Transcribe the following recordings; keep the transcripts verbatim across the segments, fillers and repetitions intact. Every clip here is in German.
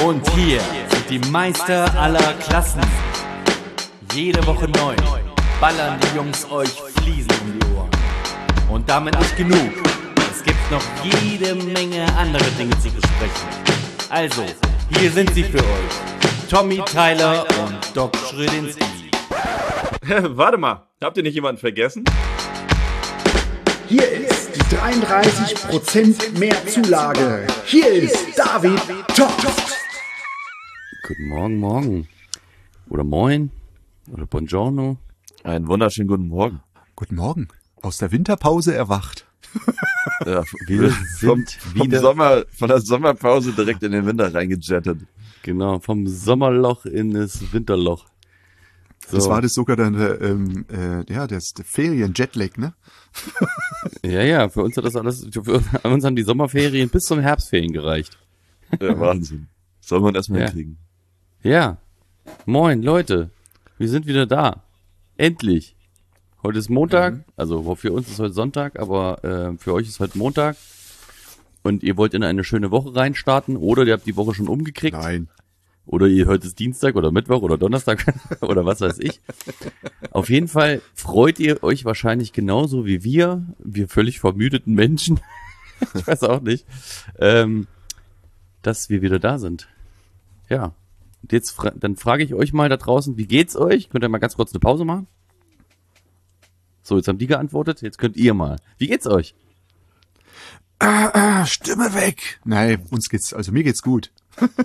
Und hier sind die Meister aller Klassen. Jede Woche neu ballern die Jungs euch Fliesen um die Ohren. Und damit nicht genug. Es gibt noch jede Menge andere Dinge zu besprechen. Also, hier sind sie für euch. Tommy Tyler und Doc Schrödinski. Warte mal, habt ihr nicht jemanden vergessen? Hier ist die dreiunddreißig Prozent mehr Zulage. Hier ist David Toft. Guten Morgen, morgen. Oder moin. Oder buongiorno. Einen wunderschönen guten Morgen. Guten Morgen. Aus der Winterpause erwacht. Ja, wir sind vom, wieder vom Sommer, von der Sommerpause direkt in den Winter reingejettet. Genau, vom Sommerloch in das Winterloch. So. Das war das sogar dann der, ähm, äh, ja, das der Ferien-Jetlag, ne? Ja, ja, für uns hat das alles, für uns haben die Sommerferien bis zum Herbstferien gereicht. Ja, Wahnsinn. Soll man erstmal Ja. hinkriegen. Ja, moin Leute, wir sind wieder da. Endlich. Heute ist Montag, Mhm. also für uns ist heute Sonntag, aber äh, für euch ist heute Montag. Und ihr wollt in eine schöne Woche reinstarten oder ihr habt die Woche schon umgekriegt. Nein. Oder ihr hört es Dienstag oder Mittwoch oder Donnerstag oder was weiß ich. Auf jeden Fall freut ihr euch wahrscheinlich genauso wie wir, wir völlig vermüdeten Menschen, ich weiß auch nicht, ähm, dass wir wieder da sind. Ja, und jetzt fra- dann frage ich euch mal da draußen, wie geht's euch? Könnt ihr mal ganz kurz eine Pause machen? So, jetzt haben die geantwortet, jetzt könnt ihr mal. Wie geht's euch? Ah, ah, Stimme weg. Nein, uns geht's, also mir geht's gut.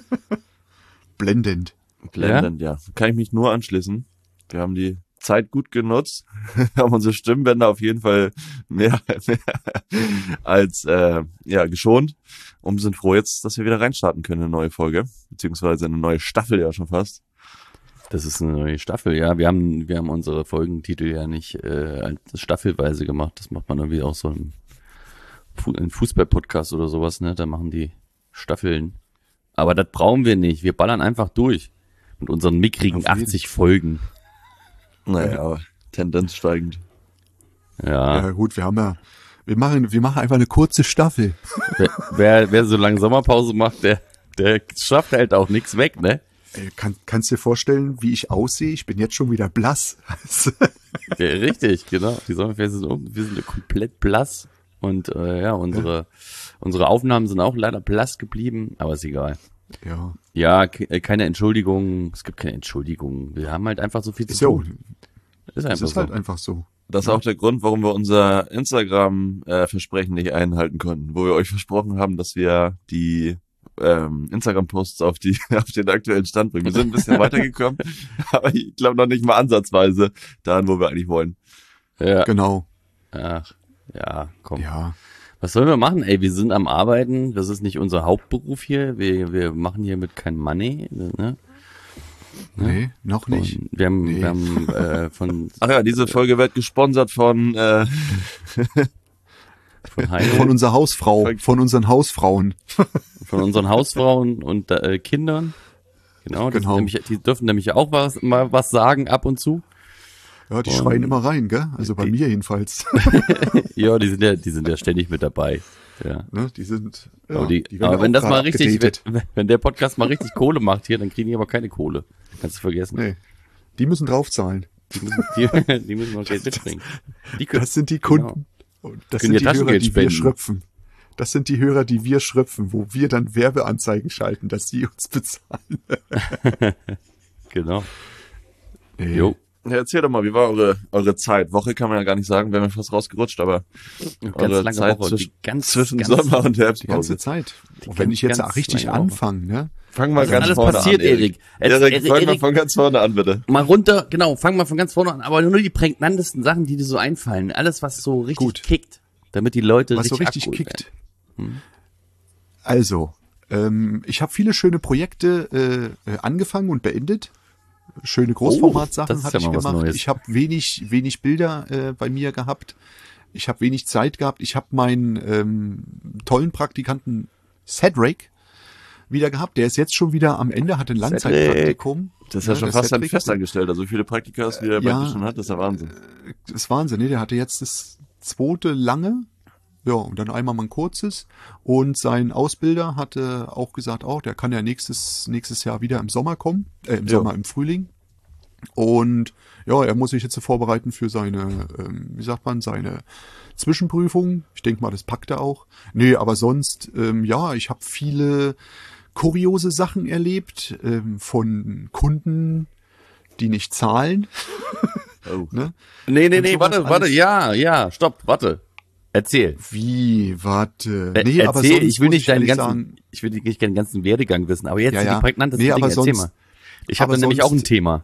Blendend. Blendend, ja. Kann ich mich nur anschließen. Wir haben die Zeit gut genutzt, haben unsere Stimmbänder auf jeden Fall mehr, mehr als äh, ja geschont und sind froh jetzt, dass wir wieder reinstarten können in eine neue Folge, beziehungsweise eine neue Staffel ja schon fast. Das ist eine neue Staffel, ja. Wir haben, wir haben unsere Folgentitel ja nicht äh, als staffelweise gemacht. Das macht man irgendwie auch so im Fu- im Fußball-Podcast oder sowas, ne? Da machen die Staffeln. Aber das brauchen wir nicht. Wir ballern einfach durch mit unseren mickrigen Auf jeden. achtzig Folgen. Naja, aber Tendenz steigend. Ja. Ja gut, wir haben ja, wir machen, wir machen einfach eine kurze Staffel. Wer, wer, wer so lange Sommerpause macht, der, der schafft halt auch nichts weg, ne? Ey, kann, kannst dir vorstellen, wie ich aussehe? Ich bin jetzt schon wieder blass. Ja, richtig, genau. Die Sommerferien sind um. Wir sind komplett blass. Und äh, ja, unsere, unsere Aufnahmen sind auch leider blass geblieben, aber ist egal. Ja. Ja, ke- äh, keine Entschuldigung. Es gibt keine Entschuldigung. Wir haben halt einfach so viel zu Ist ja, tun. Ist das einfach ist so. halt einfach so. Das ist auch der Grund, warum wir unser Instagram-Versprechen nicht einhalten konnten, wo wir euch versprochen haben, dass wir die ähm, Instagram-Posts auf die auf den aktuellen Stand bringen. Wir sind ein bisschen weitergekommen, aber ich glaube noch nicht mal ansatzweise dahin, wo wir eigentlich wollen. Ja. Genau. Ach, ja, komm. Ja. Was sollen wir machen? Ey, wir sind am Arbeiten. Das ist nicht unser Hauptberuf hier. Wir, wir machen hiermit kein Money. Ne? Nee, noch nicht. Und wir haben, Nee. wir haben äh, von, Ach ja, diese Folge wird gesponsert von äh, von Heino, Von unserer Hausfrau, von unseren Hausfrauen. von unseren Hausfrauen und äh, Kindern. Genau, das Genau. Sind nämlich, die dürfen nämlich auch was, mal was sagen ab und zu. Ja, die Und- schreien immer rein, gell? Also bei Die- mir jedenfalls. Ja, die sind ja, die sind ja ständig mit dabei. Ja. Ne, die sind, ja, aber die, die werden aber auch wenn das gerade mal richtig, abgedatet. wenn, wenn der Podcast mal richtig Kohle macht hier, dann kriegen die aber keine Kohle. Kannst du vergessen. Nee, die müssen draufzahlen. Die müssen, die, die müssen noch Geld mitbringen. Die können, Das sind die Kunden. Und das Können sind ihr die Hörer, Taschengeld die wir spenden. schröpfen. Das sind die Hörer, die wir schröpfen, wo wir dann Werbeanzeigen schalten, dass sie uns bezahlen. genau. Nee. Jo. ja, erzähl doch mal, wie war eure eure Zeit? Woche kann man ja gar nicht sagen, wären wir fast rausgerutscht, aber Ganz eure lange Zeit Woche. zwischen, Die ganz, zwischen ganz, Sommer und Die ganze Herbstpause. Zeit. Und ganz, wenn ich jetzt ganz richtig lange Woche. anfange, ne? Fang mal Was ist ganz alles vorne passiert, an, Erik? Erik? Erik, Erik, fang mal Erik- von ganz vorne an, bitte. Mal runter, genau, fang mal von ganz vorne an, aber nur die prägnantesten Sachen, die dir so einfallen. Alles, was so richtig Gut. kickt, damit die Leute Was so richtig, richtig abgeholt kickt. Also, ähm, ich habe viele schöne Projekte äh, äh, angefangen und beendet. Schöne das Großformatsachen ist hatte ja ich mal was gemacht. Neues. Ich habe wenig, wenig Bilder äh, bei mir gehabt. Ich habe wenig Zeit gehabt. Ich habe meinen ähm, tollen Praktikanten Cedric wieder gehabt. Der ist jetzt schon wieder am Ende, hat ein Langzeitpraktikum. Das ist ja, schon der fast ein Cedric. festangestellt. Also wie viele Praktika, wie er Ja. praktisch schon hat, das ist ja Wahnsinn. Das ist Wahnsinn, ne? Der hatte jetzt das zweite lange Ja, und dann einmal mal ein kurzes. Und sein Ausbilder hatte auch gesagt, auch, der kann ja nächstes, nächstes Jahr wieder im Sommer kommen, äh, im Ja. Sommer, im Frühling. Und ja, er muss sich jetzt vorbereiten für seine, ähm, wie sagt man, seine Zwischenprüfung. Ich denke mal, das packt er auch. Nee, aber sonst, ähm, ja, ich habe viele kuriose Sachen erlebt ähm, von Kunden, die nicht zahlen. Oh. Ne? Nee, nee, Und nee, sowas warte, warte, alles. ja, ja, stopp, warte. Erzähl. Wie, warte. Äh, Nee, aber erzähl, sonst ich will muss nicht deinen ehrlich ganzen, sagen, ich will nicht deinen ganzen Werdegang wissen, aber jetzt Ja, die ja. prägnantesten Nee, Dinge, aber erzähl sonst- mal. Ich habe aber nämlich auch ein sonst- Thema.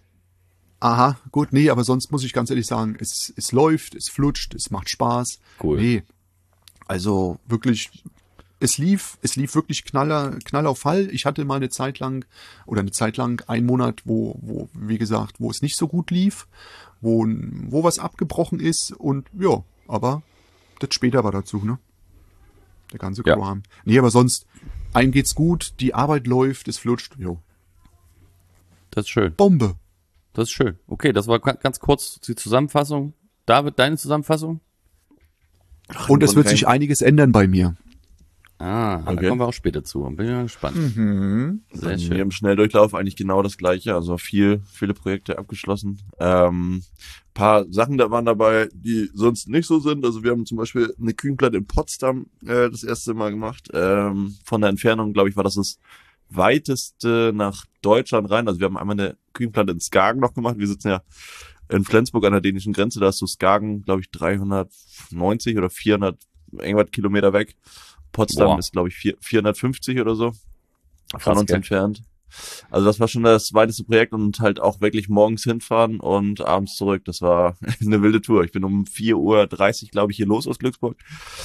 aha, gut, nee, aber sonst muss ich ganz ehrlich sagen, es, es läuft, es flutscht, es macht Spaß. Cool. Nee, also wirklich, es lief, es lief wirklich knaller, knall auf Fall. Ich hatte mal eine Zeit lang, oder eine Zeit lang, einen Monat, wo, wo, wie gesagt, wo es nicht so gut lief, wo, wo was abgebrochen ist und ja, aber das später war dazu, ne? Der ganze Ja. Kram. Nee, aber sonst, einem geht's gut, die Arbeit läuft, es flutscht, jo. Das ist schön. Bombe. Das ist schön. Okay, das war ga- ganz kurz die Zusammenfassung. David, deine Zusammenfassung? Und es Grunde wird kein- sich einiges ändern bei mir. Ah, da Okay. kommen wir auch später zu. Bin ich mal gespannt. Sehr Bei mir schön. im Schnelldurchlauf eigentlich genau das Gleiche, also viel, viele Projekte abgeschlossen. Ähm, paar Sachen da waren dabei, die sonst nicht so sind. Also wir haben zum Beispiel eine Kühnplatte in Potsdam äh, das erste Mal gemacht. Ähm, von der Entfernung, glaube ich, war das das weiteste nach Deutschland rein. Also wir haben einmal eine Kühnplatte in Skagen noch gemacht. Wir sitzen ja in Flensburg an der dänischen Grenze. Da ist so Skagen, glaube ich, dreihundertneunzig oder vierhundert irgendwas Kilometer weg. Potsdam Boah. ist, glaube ich, vier- vierhundertfünfzig oder so von Krass, uns gell? entfernt. Also das war schon das weiteste Projekt und halt auch wirklich morgens hinfahren und abends zurück. Das war eine wilde Tour. Ich bin um vier Uhr dreißig, glaube ich, hier los aus Glücksburg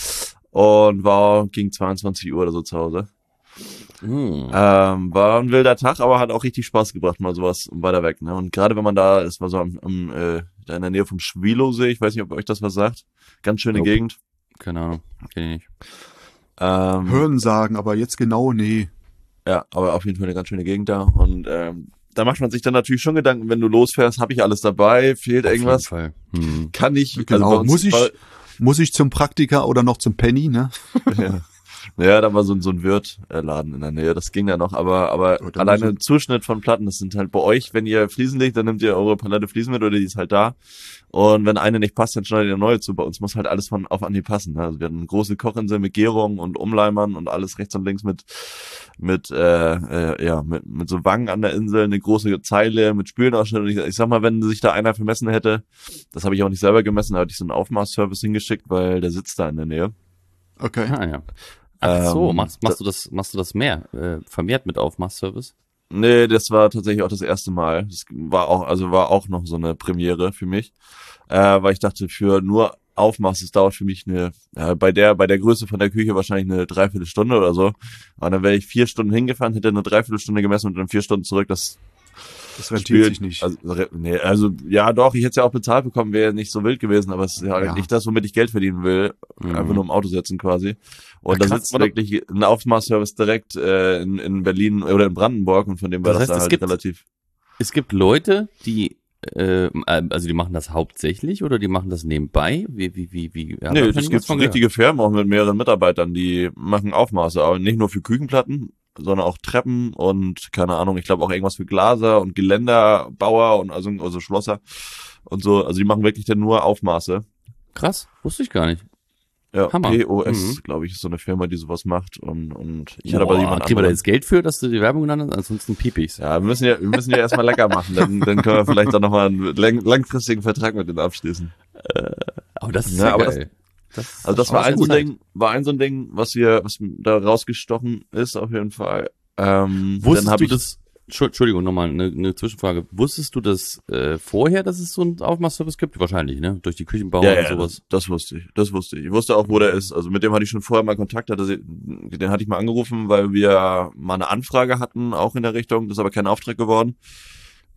und war gegen zweiundzwanzig Uhr oder so zu Hause. Hm. Ähm, war ein wilder Tag, aber hat auch richtig Spaß gebracht, mal sowas weiter weg. Ne? Und gerade wenn man da, das war so am, am äh, da in der Nähe vom Schwilowsee, ich weiß nicht, ob euch das was sagt. Ganz schöne Nope. Gegend. Keine Ahnung. Kenn ich nicht. Ähm, Hören sagen, aber jetzt genau, nee. Ja, aber auf jeden Fall eine ganz schöne Gegend da. Und ähm, da macht man sich dann natürlich schon Gedanken, wenn du losfährst, habe ich alles dabei, fehlt Auf irgendwas, jeden Fall. Hm. kann ich, Genau, bei uns muss ich, war- muss ich zum Praktiker oder noch zum Penny, ne? ja. Ja, da war so ein, so ein Wirtladen in der Nähe, das ging ja noch, aber, aber Ja, dann alleine muss ein Zuschnitt von Platten, das sind halt bei euch, wenn ihr Fliesen legt, dann nehmt ihr eure Palette Fliesen mit oder die ist halt da. Und wenn eine nicht passt, dann schneidet ihr neue zu. Bei uns muss halt alles von auf Anhieb passen. Ne? Also wir hatten eine große Kochinsel mit Gärung und Umleimern und alles rechts und links mit, mit, äh, äh, ja, mit, mit so Wangen an der Insel, eine große Zeile mit Spülenausschnitt. Und ich, ich sag mal, wenn sich da einer vermessen hätte, das habe ich auch nicht selber gemessen, da hatte ich so einen Aufmaßservice hingeschickt, weil der sitzt da in der Nähe. Okay. Ah, ja. Ach so, Ähm, machst, machst du das, machst du das mehr, äh, vermehrt mit Aufmachservice? Nee, das war tatsächlich auch das erste Mal. Das war auch, also war auch noch so eine Premiere für mich, äh, weil ich dachte, für nur Aufmaß, das dauert für mich eine, äh, bei der, bei der Größe von der Küche wahrscheinlich eine Dreiviertelstunde oder so. Und dann wäre ich vier Stunden hingefahren, hätte eine Dreiviertelstunde gemessen und dann vier Stunden zurück. Das Das rentiert spielt sich nicht. Also, re- nee, also ja, doch, ich hätte es ja auch bezahlt bekommen, wäre nicht so wild gewesen, aber es ist ja, Ja. nicht das, womit ich Geld verdienen will. Mhm. Einfach nur im Auto setzen quasi. Und Ja, da krass, sitzt oder? wirklich ein Aufmaßservice direkt äh, in, in Berlin oder in Brandenburg und von dem war Das das, heißt, da es halt gibt- relativ. Es gibt Leute, die, äh, also die machen das hauptsächlich oder die machen das nebenbei? Wie, wie, wie, wie? Ja, Nee, da es kann ich gibt was von richtige Firmen auch mit mehreren Mitarbeitern, die machen Aufmaße, aber nicht nur für Küchenplatten, sondern auch Treppen und keine Ahnung, ich glaube auch irgendwas für Glaser und Geländerbauer und also, also Schlosser und so. Also die machen wirklich dann nur Aufmaße. gehört. Krass, wusste ich gar nicht. Ja, Hammer. P O S, Mhm. glaube ich, ist so eine Firma, die sowas macht und, und ich Boah, hatte aber jemand kriegen wir da anderen. jetzt Geld für, dass du die Werbung genannt hast? Ansonsten piep ich's. Ja, wir müssen ja, wir müssen ja erstmal lecker machen, dann, dann können wir vielleicht auch nochmal einen lang, langfristigen Vertrag mit denen abschließen. Aber das ist Ja, ja, aber geil. Das, Also das war ein so ein Zeit. Ding, war ein so ein Ding, was wir, was da rausgestochen ist auf jeden Fall. Ähm, Wusstest dann hab du ich, das, Entschu- Entschuldigung, nochmal eine, eine Zwischenfrage. Wusstest du das äh, vorher, dass es so einen Aufmachservice gibt? Wahrscheinlich, ne? Durch die Küchenbauer Ja, und ja, sowas. das, das wusste ich, das wusste ich. Ich wusste auch, wo der ist. Also mit dem hatte ich schon vorher mal Kontakt, hatte, sie- den hatte ich mal angerufen, weil wir mal eine Anfrage hatten, auch in der Richtung. Das ist aber kein Auftrag geworden.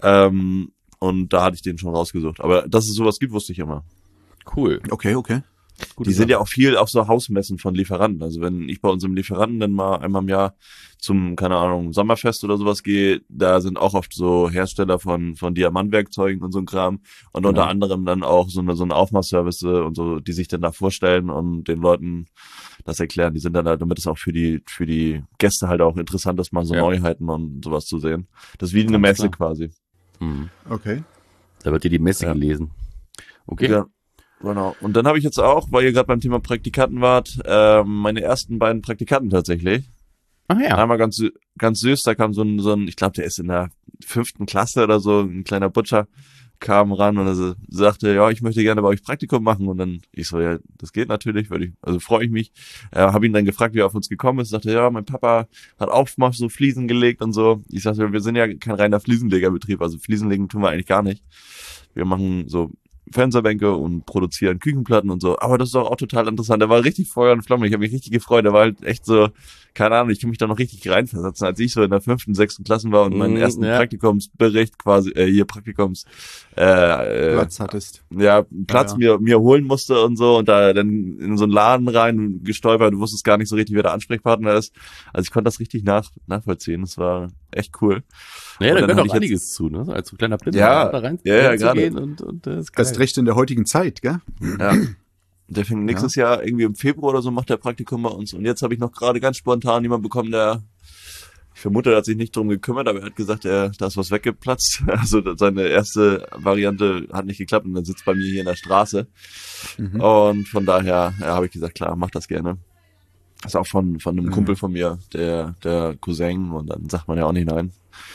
Ähm, und da hatte ich den schon rausgesucht. Aber dass es sowas gibt, wusste ich immer. Cool. Okay, okay. Die sind ja auch viel auf so Hausmessen von Lieferanten. Also wenn ich bei unserem Lieferanten dann mal einmal im Jahr zum, keine Ahnung, Sommerfest oder sowas gehe, da sind auch oft so Hersteller von von Diamantwerkzeugen und so ein Kram und unter Genau. anderem dann auch so eine so ein Aufmachservice und so, die sich dann da vorstellen und den Leuten das erklären. Die sind dann da, damit es auch für die für die Gäste halt auch interessant ist, mal so Ja. Neuheiten und sowas zu sehen. Das ist wie eine Ganz Messe klar. quasi. Hm. Okay. Da wird dir die Messe Ja. gelesen. Okay. Ja, genau. Und dann habe ich jetzt auch, weil ihr gerade beim Thema Praktikanten wart, äh, meine ersten beiden Praktikanten tatsächlich. Ach ja. Einmal ganz sü- ganz süß, da kam so ein, so ein, ich glaube, der ist in der fünften Klasse oder so, ein kleiner Butcher, kam ran und er so- sagte, ja, ich möchte gerne bei euch Praktikum machen. Und dann, ich so, ja, das geht natürlich, würde ich, also freue ich mich. Äh, habe ihn dann gefragt, wie er auf uns gekommen ist. Sagte, ja, mein Papa hat auch mal so Fliesen gelegt und so. Ich sagte, wir sind ja kein reiner Fliesenlegerbetrieb, also Fliesenlegen tun wir eigentlich gar nicht. Wir machen so Fensterbänke und produzieren Küchenplatten und so. Aber das ist doch auch total interessant. Der war richtig Feuer und Flamme. Ich habe mich richtig gefreut. Der war halt echt so, keine Ahnung, ich kann mich da noch richtig reinversetzen, als ich so in der fünften, sechsten Klasse war und meinen Mm, ersten ja. Praktikumsbericht quasi, äh, hier Praktikums, äh, äh, Platz hattest. ja, Platz Ja, ja. mir mir holen musste und so und da dann in so einen Laden rein gestolpert, du wusstest gar nicht so richtig, wer der Ansprechpartner ist. Also ich konnte das richtig nach, nachvollziehen. Das war echt cool. Naja, Und da dann gehört hatte auch ich jetzt- einiges zu, ne? Als so kleiner Blinder Ja, da rein, ja, ja, reinzugehen und, und das ist geil. Erst recht in der heutigen Zeit, gell? Ja. Der fängt nächstes Jahr irgendwie im Februar oder so, macht der Praktikum bei uns. Und jetzt habe ich noch gerade ganz spontan jemanden bekommen, der, ich vermute, er hat sich nicht drum gekümmert, aber er hat gesagt, er, da ist was weggeplatzt. Also seine erste Variante hat nicht geklappt und dann sitzt bei mir hier in der Straße. Mhm. Und von daher ja, habe ich gesagt, klar, mach das gerne. Das ist auch von, von einem Mhm. Kumpel von mir, der, der Cousin, und dann sagt man ja auch nicht nein.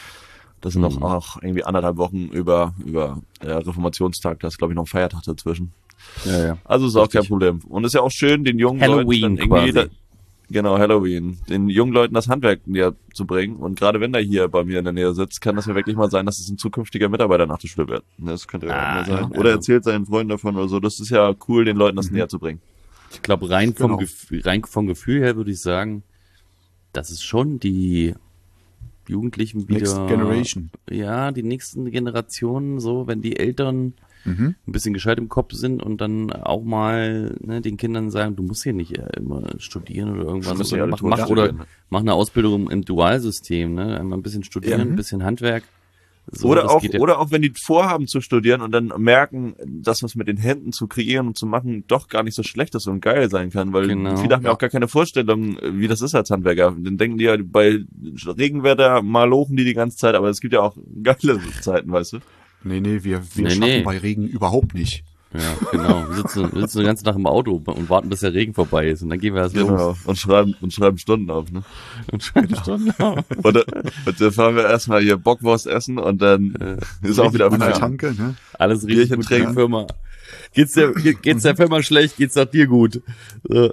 Das sind noch Mhm. auch irgendwie anderthalb Wochen über, über der Reformationstag, da ist glaube ich noch ein Feiertag dazwischen. Ja, ja. Also ist auch Richtig. kein Problem. Und ist ja auch schön, den jungen Halloween Leuten dann irgendwie, quasi. da, genau, Halloween, den jungen Leuten das Handwerk näher zu bringen. Und gerade wenn der hier bei mir in der Nähe sitzt, kann das ja wirklich mal sein, dass es ein zukünftiger Mitarbeiter nach der Schule wird. Das könnte ja Ah, mal sein. ja. Oder erzählt seinen Freunden davon oder so. Das ist ja cool, den Leuten das Mhm. näher zu bringen. Ich glaube, rein vom Genau. Gefühl, rein vom Gefühl her würde ich sagen, dass es schon die Jugendlichen wieder, Next Generation. ja, die nächsten Generationen, so, wenn die Eltern Mhm. ein bisschen gescheit im Kopf sind und dann auch mal ne, den Kindern sagen, du musst hier nicht äh, immer studieren oder irgendwas, musst oder nicht mach, alle mach, tot oder studieren, ne? mach eine Ausbildung im Dualsystem, ne, einmal ein bisschen studieren, Ja. ein bisschen Handwerk. So, oder das auch, geht ja- oder auch wenn die vorhaben zu studieren und dann merken, dass was mit den Händen zu kreieren und zu machen doch gar nicht so schlecht ist und geil sein kann, weil Genau. viele haben ja auch gar keine Vorstellung, wie das ist als Handwerker. Dann denken die ja, bei Regenwetter malochen die die ganze Zeit, aber es gibt ja auch geile Zeiten, weißt du? Nee, nee, wir, wir Nee, schaffen nee. bei Regen überhaupt nicht. Ja, genau. Wir sitzen, wir sitzen den ganzen Tag im Auto und warten, bis der Regen vorbei ist. Und dann gehen wir erst los. Genau. Und schreiben, und schreiben Stunden auf, ne? Und schreiben Stunden auf. Und, und dann fahren wir erstmal hier Bockwurst essen und dann ist auch wieder An der Feierabend. Tanke, ne? Alles richtig Bierchen gut für die trinken. Firma. Geht's der, geht- geht's der Firma schlecht, geht's auch dir gut. So.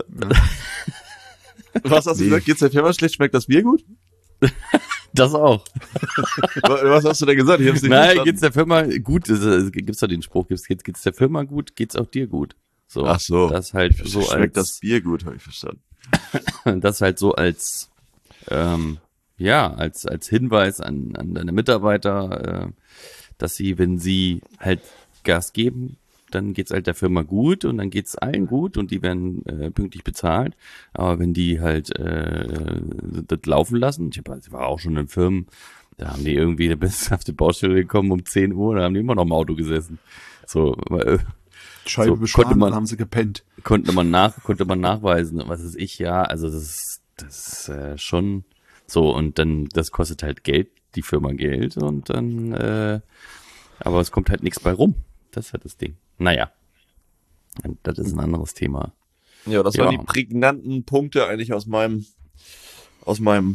Was hast du Nee. gesagt? Geht's der Firma schlecht? Schmeckt das Bier gut? Das auch. Was hast du denn gesagt? Ich hab's nicht Nein, verstanden. geht's der Firma gut? Das, äh, gibt's doch den Spruch, geht's, geht's, geht's der Firma gut, geht's auch dir gut. So. Ach so. Das halt so Schmeckt das als, Bier gut, habe ich verstanden. das halt so als, ähm, ja, als, als Hinweis an, an deine Mitarbeiter, äh, dass sie, wenn sie halt Gas geben, dann geht's halt der Firma gut und dann geht's allen gut und die werden äh, pünktlich bezahlt. Aber wenn die halt äh, das laufen lassen, ich, hab, ich war auch schon in Firmen, da haben die irgendwie, da bist du auf die Baustelle gekommen um zehn Uhr, da haben die immer noch im Auto gesessen. So, äh, Scheibe So, beschlagen, konnte man- dann haben sie gepennt. konnte man nach, konnte man nachweisen, was ist ich, ja, also das ist, das ist äh, schon so und dann, das kostet halt Geld, die Firma Geld und dann, äh, aber es kommt halt nichts bei rum. Das ist halt das Ding. Naja, das ist ein anderes Thema. Ja, das Ja. waren die prägnanten Punkte eigentlich aus meinem, aus meinem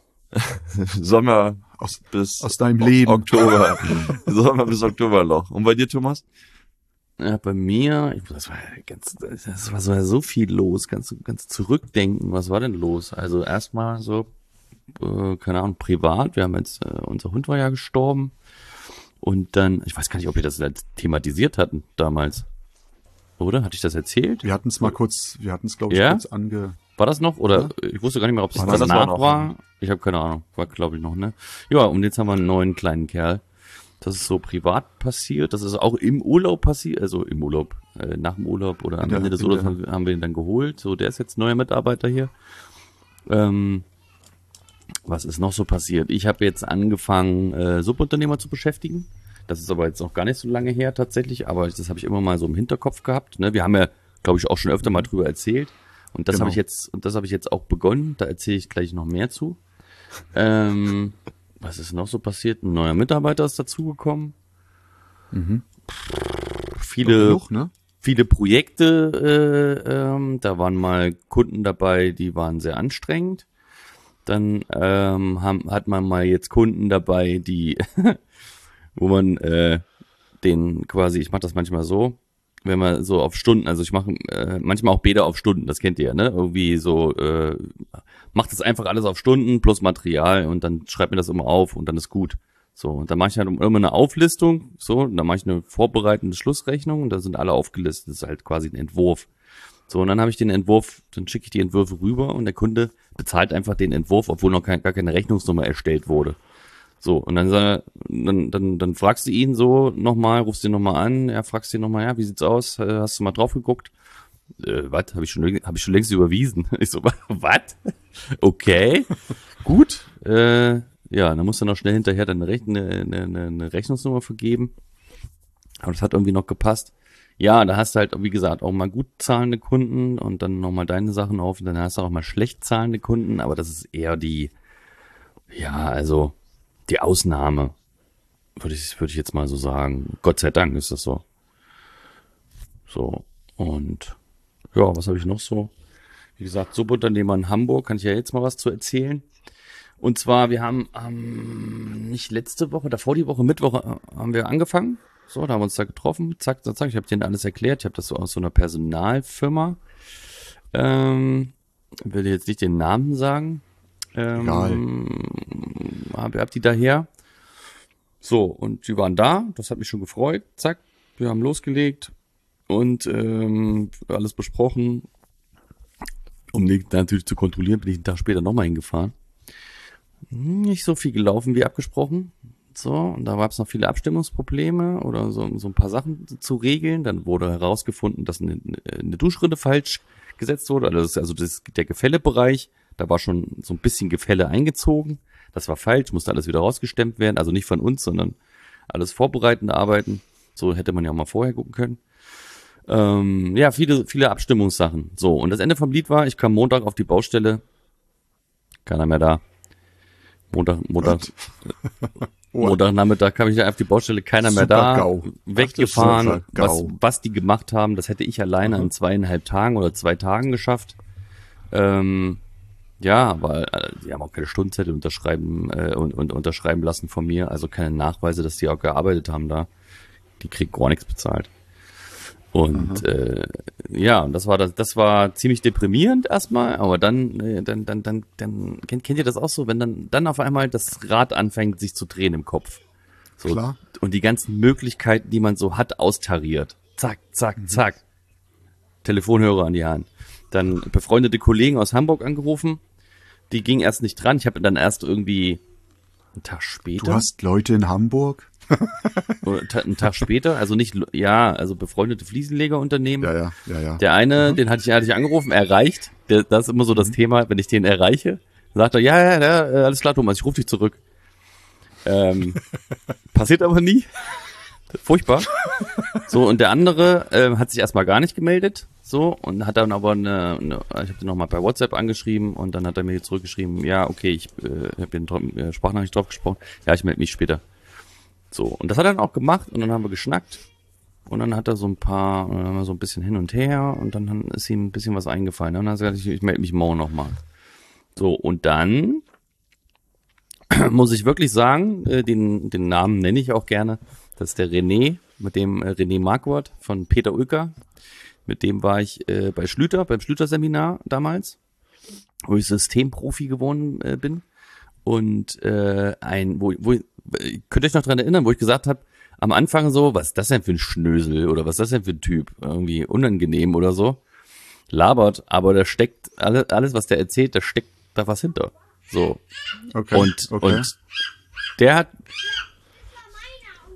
Sommer Aus, bis aus deinem Leben. Oktober. Sommer bis Oktoberloch. Und bei dir, Thomas? Ja, bei mir, ich, das war ja ganz, das war so, so viel los, ganz, ganz zurückdenken, was war denn los? Also erstmal so, äh, keine Ahnung, privat, wir haben jetzt, äh, unser Hund war ja gestorben und dann, ich weiß gar nicht, ob wir das jetzt thematisiert hatten damals, oder? Hatte ich das erzählt? Wir hatten es mal kurz, wir hatten es, glaube ich, Ja? kurz ange... War das noch? Oder ich wusste gar nicht mehr, ob es War das danach noch? war. Ich habe keine Ahnung. War, glaube ich, noch, ne? Ja, und jetzt haben wir einen neuen kleinen Kerl. Das ist so privat passiert. Das ist auch im Urlaub passiert. Also im Urlaub, äh, nach dem Urlaub oder am Ja, Ende des in Urlaubs der- haben, wir- haben wir ihn dann geholt. So, der ist jetzt neuer Mitarbeiter hier. Ähm, was ist noch so passiert? Ich habe jetzt angefangen, äh, Subunternehmer zu beschäftigen. Das ist aber jetzt noch gar nicht so lange her tatsächlich, aber das habe ich immer mal so im Hinterkopf gehabt. Ne? Wir haben ja, glaube ich, auch schon öfter mal drüber erzählt. Und das Genau. habe ich jetzt, und das habe ich jetzt auch begonnen. Da erzähle ich gleich noch mehr zu. Ähm, was ist noch so passiert? Ein neuer Mitarbeiter ist dazugekommen. Mhm. Viele, Genug, ne? viele Projekte, äh, ähm, da waren mal Kunden dabei, die waren sehr anstrengend. Dann ähm, haben, hat man mal jetzt Kunden dabei, die, wo man äh, den quasi, ich mache das manchmal so, wenn man so auf Stunden, also ich mache äh, manchmal auch Bäder auf Stunden, das kennt ihr ja, ne? Irgendwie so, äh, macht das einfach alles auf Stunden plus Material und dann schreibt mir das immer auf und dann ist gut. So, und dann mache ich halt immer eine Auflistung, so, und dann mache ich eine vorbereitende Schlussrechnung und da sind alle aufgelistet, das ist halt quasi ein Entwurf. So, und dann habe ich den Entwurf, dann schicke ich die Entwürfe rüber und der Kunde bezahlt einfach den Entwurf, obwohl noch kein, gar keine Rechnungsnummer erstellt wurde. So, und dann, sagt er- dann, dann, dann fragst du ihn so nochmal, rufst ihn nochmal an, ja, fragst ihn nochmal, ja, wie sieht's aus, Äh, hast du mal drauf geguckt? Äh, was, habe ich schon, hab ich schon längst überwiesen. Ich so, was? Okay, gut, äh, ja, dann musst du noch schnell hinterher dann eine, Rech eine, eine, eine Rechnungsnummer vergeben. Aber das hat irgendwie noch gepasst. Ja, da hast du halt, wie gesagt, auch mal gut zahlende Kunden und dann nochmal deine Sachen auf und dann hast du auch mal schlecht zahlende Kunden, aber das ist eher die, ja, also die Ausnahme, würde ich, würde ich jetzt mal so sagen. Gott sei Dank ist das so. So, und ja, was habe ich noch so? Wie gesagt, Subunternehmer in Hamburg, kann ich ja jetzt mal was zu erzählen. Und zwar, wir haben ähm, nicht letzte Woche, davor die Woche, Mittwoch äh, haben wir angefangen. So, da haben wir uns da getroffen. Zack, zack, zack. Ich habe denen alles erklärt. Ich habe das so aus so einer Personalfirma. Ähm, will jetzt nicht den Namen sagen. Ähm, Egal. hab, hab die daher. So, und die waren da. Das hat mich schon gefreut. Zack, wir haben losgelegt und ähm, alles besprochen. Um die natürlich zu kontrollieren, bin ich einen Tag später nochmal hingefahren. Nicht so viel gelaufen wie abgesprochen. So, und da gab es noch viele Abstimmungsprobleme oder so, so ein paar Sachen zu regeln. Dann wurde herausgefunden, dass eine, eine Duschrinne falsch gesetzt wurde. Also das, also das der Gefällebereich, da war schon so ein bisschen Gefälle eingezogen. Das war falsch, musste alles wieder rausgestemmt werden. Also nicht von uns, sondern alles vorbereitende Arbeiten. So hätte man ja auch mal vorher gucken können. Ähm, ja, viele, viele Abstimmungssachen. So, und das Ende vom Lied war, ich kam Montag auf die Baustelle. Keiner mehr da. Montag, Montag, Montagnachmittag kam ich da auf die Baustelle, keiner mehr Super da, GAU. weggefahren. Ach, das ist Was, super GAU. was die gemacht haben, das hätte ich alleine in zweieinhalb Tagen oder zwei Tagen geschafft. Ähm, ja, aber äh, die haben auch keine Stundenzettel unterschreiben äh, und, und unterschreiben lassen von mir, also keine Nachweise, dass die auch gearbeitet haben da. Die kriegen gar nichts bezahlt. Und äh, ja, und das war das, das war ziemlich deprimierend erstmal, aber dann, äh, dann, dann, dann, dann kennt, kennt ihr das auch so, wenn dann, dann auf einmal das Rad anfängt, sich zu drehen im Kopf. So, Klar. und die ganzen Möglichkeiten, die man so hat, austariert. Zack, zack, zack. Telefonhörer an die Hand. Dann befreundete Kollegen aus Hamburg angerufen. Die gingen erst nicht dran. Ich habe dann erst irgendwie einen Tag später. Du hast Leute in Hamburg? Oder ta- einen Tag später, also nicht, ja, also befreundete Fliesenlegerunternehmen. Ja, ja, ja, ja. Der eine, den hatte ich, hatte ich angerufen, erreicht. Der, das ist immer so das Thema, wenn ich den erreiche, sagt er, ja, ja, ja, äh, alles klar, Thomas, ich rufe dich zurück. Ähm, passiert aber nie. Furchtbar. So, und der andere äh, hat sich erstmal gar nicht gemeldet. So, und hat dann aber eine, eine ich habe den nochmal bei WhatsApp angeschrieben und dann hat er mir zurückgeschrieben, ja, okay, ich äh, habe den äh, Sprachnachricht drauf gesprochen. Ja, ich melde mich später. So, und das hat er dann auch gemacht und dann haben wir geschnackt und dann hat er so ein paar, und dann haben wir so ein bisschen hin und her und dann ist ihm ein bisschen was eingefallen. Und dann hat er gesagt, ich, ich melde mich morgen nochmal. So, und dann muss ich wirklich sagen, äh, den, den Namen nenne ich auch gerne, das ist der René, mit dem äh, René Marquardt von Peter Ulker. Mit dem war ich äh, bei Schlüter, beim Schlüter-Seminar damals, wo ich Systemprofi geworden äh, bin. Und äh, ein, wo, wo könnt ihr euch noch dran erinnern, wo ich gesagt habe, am Anfang so, was ist das denn für ein Schnösel oder was ist das denn für ein Typ? Irgendwie unangenehm oder so. Labert, aber da steckt alles, alles, was der erzählt, da steckt da was hinter. So. Okay. Und, okay. und der hat,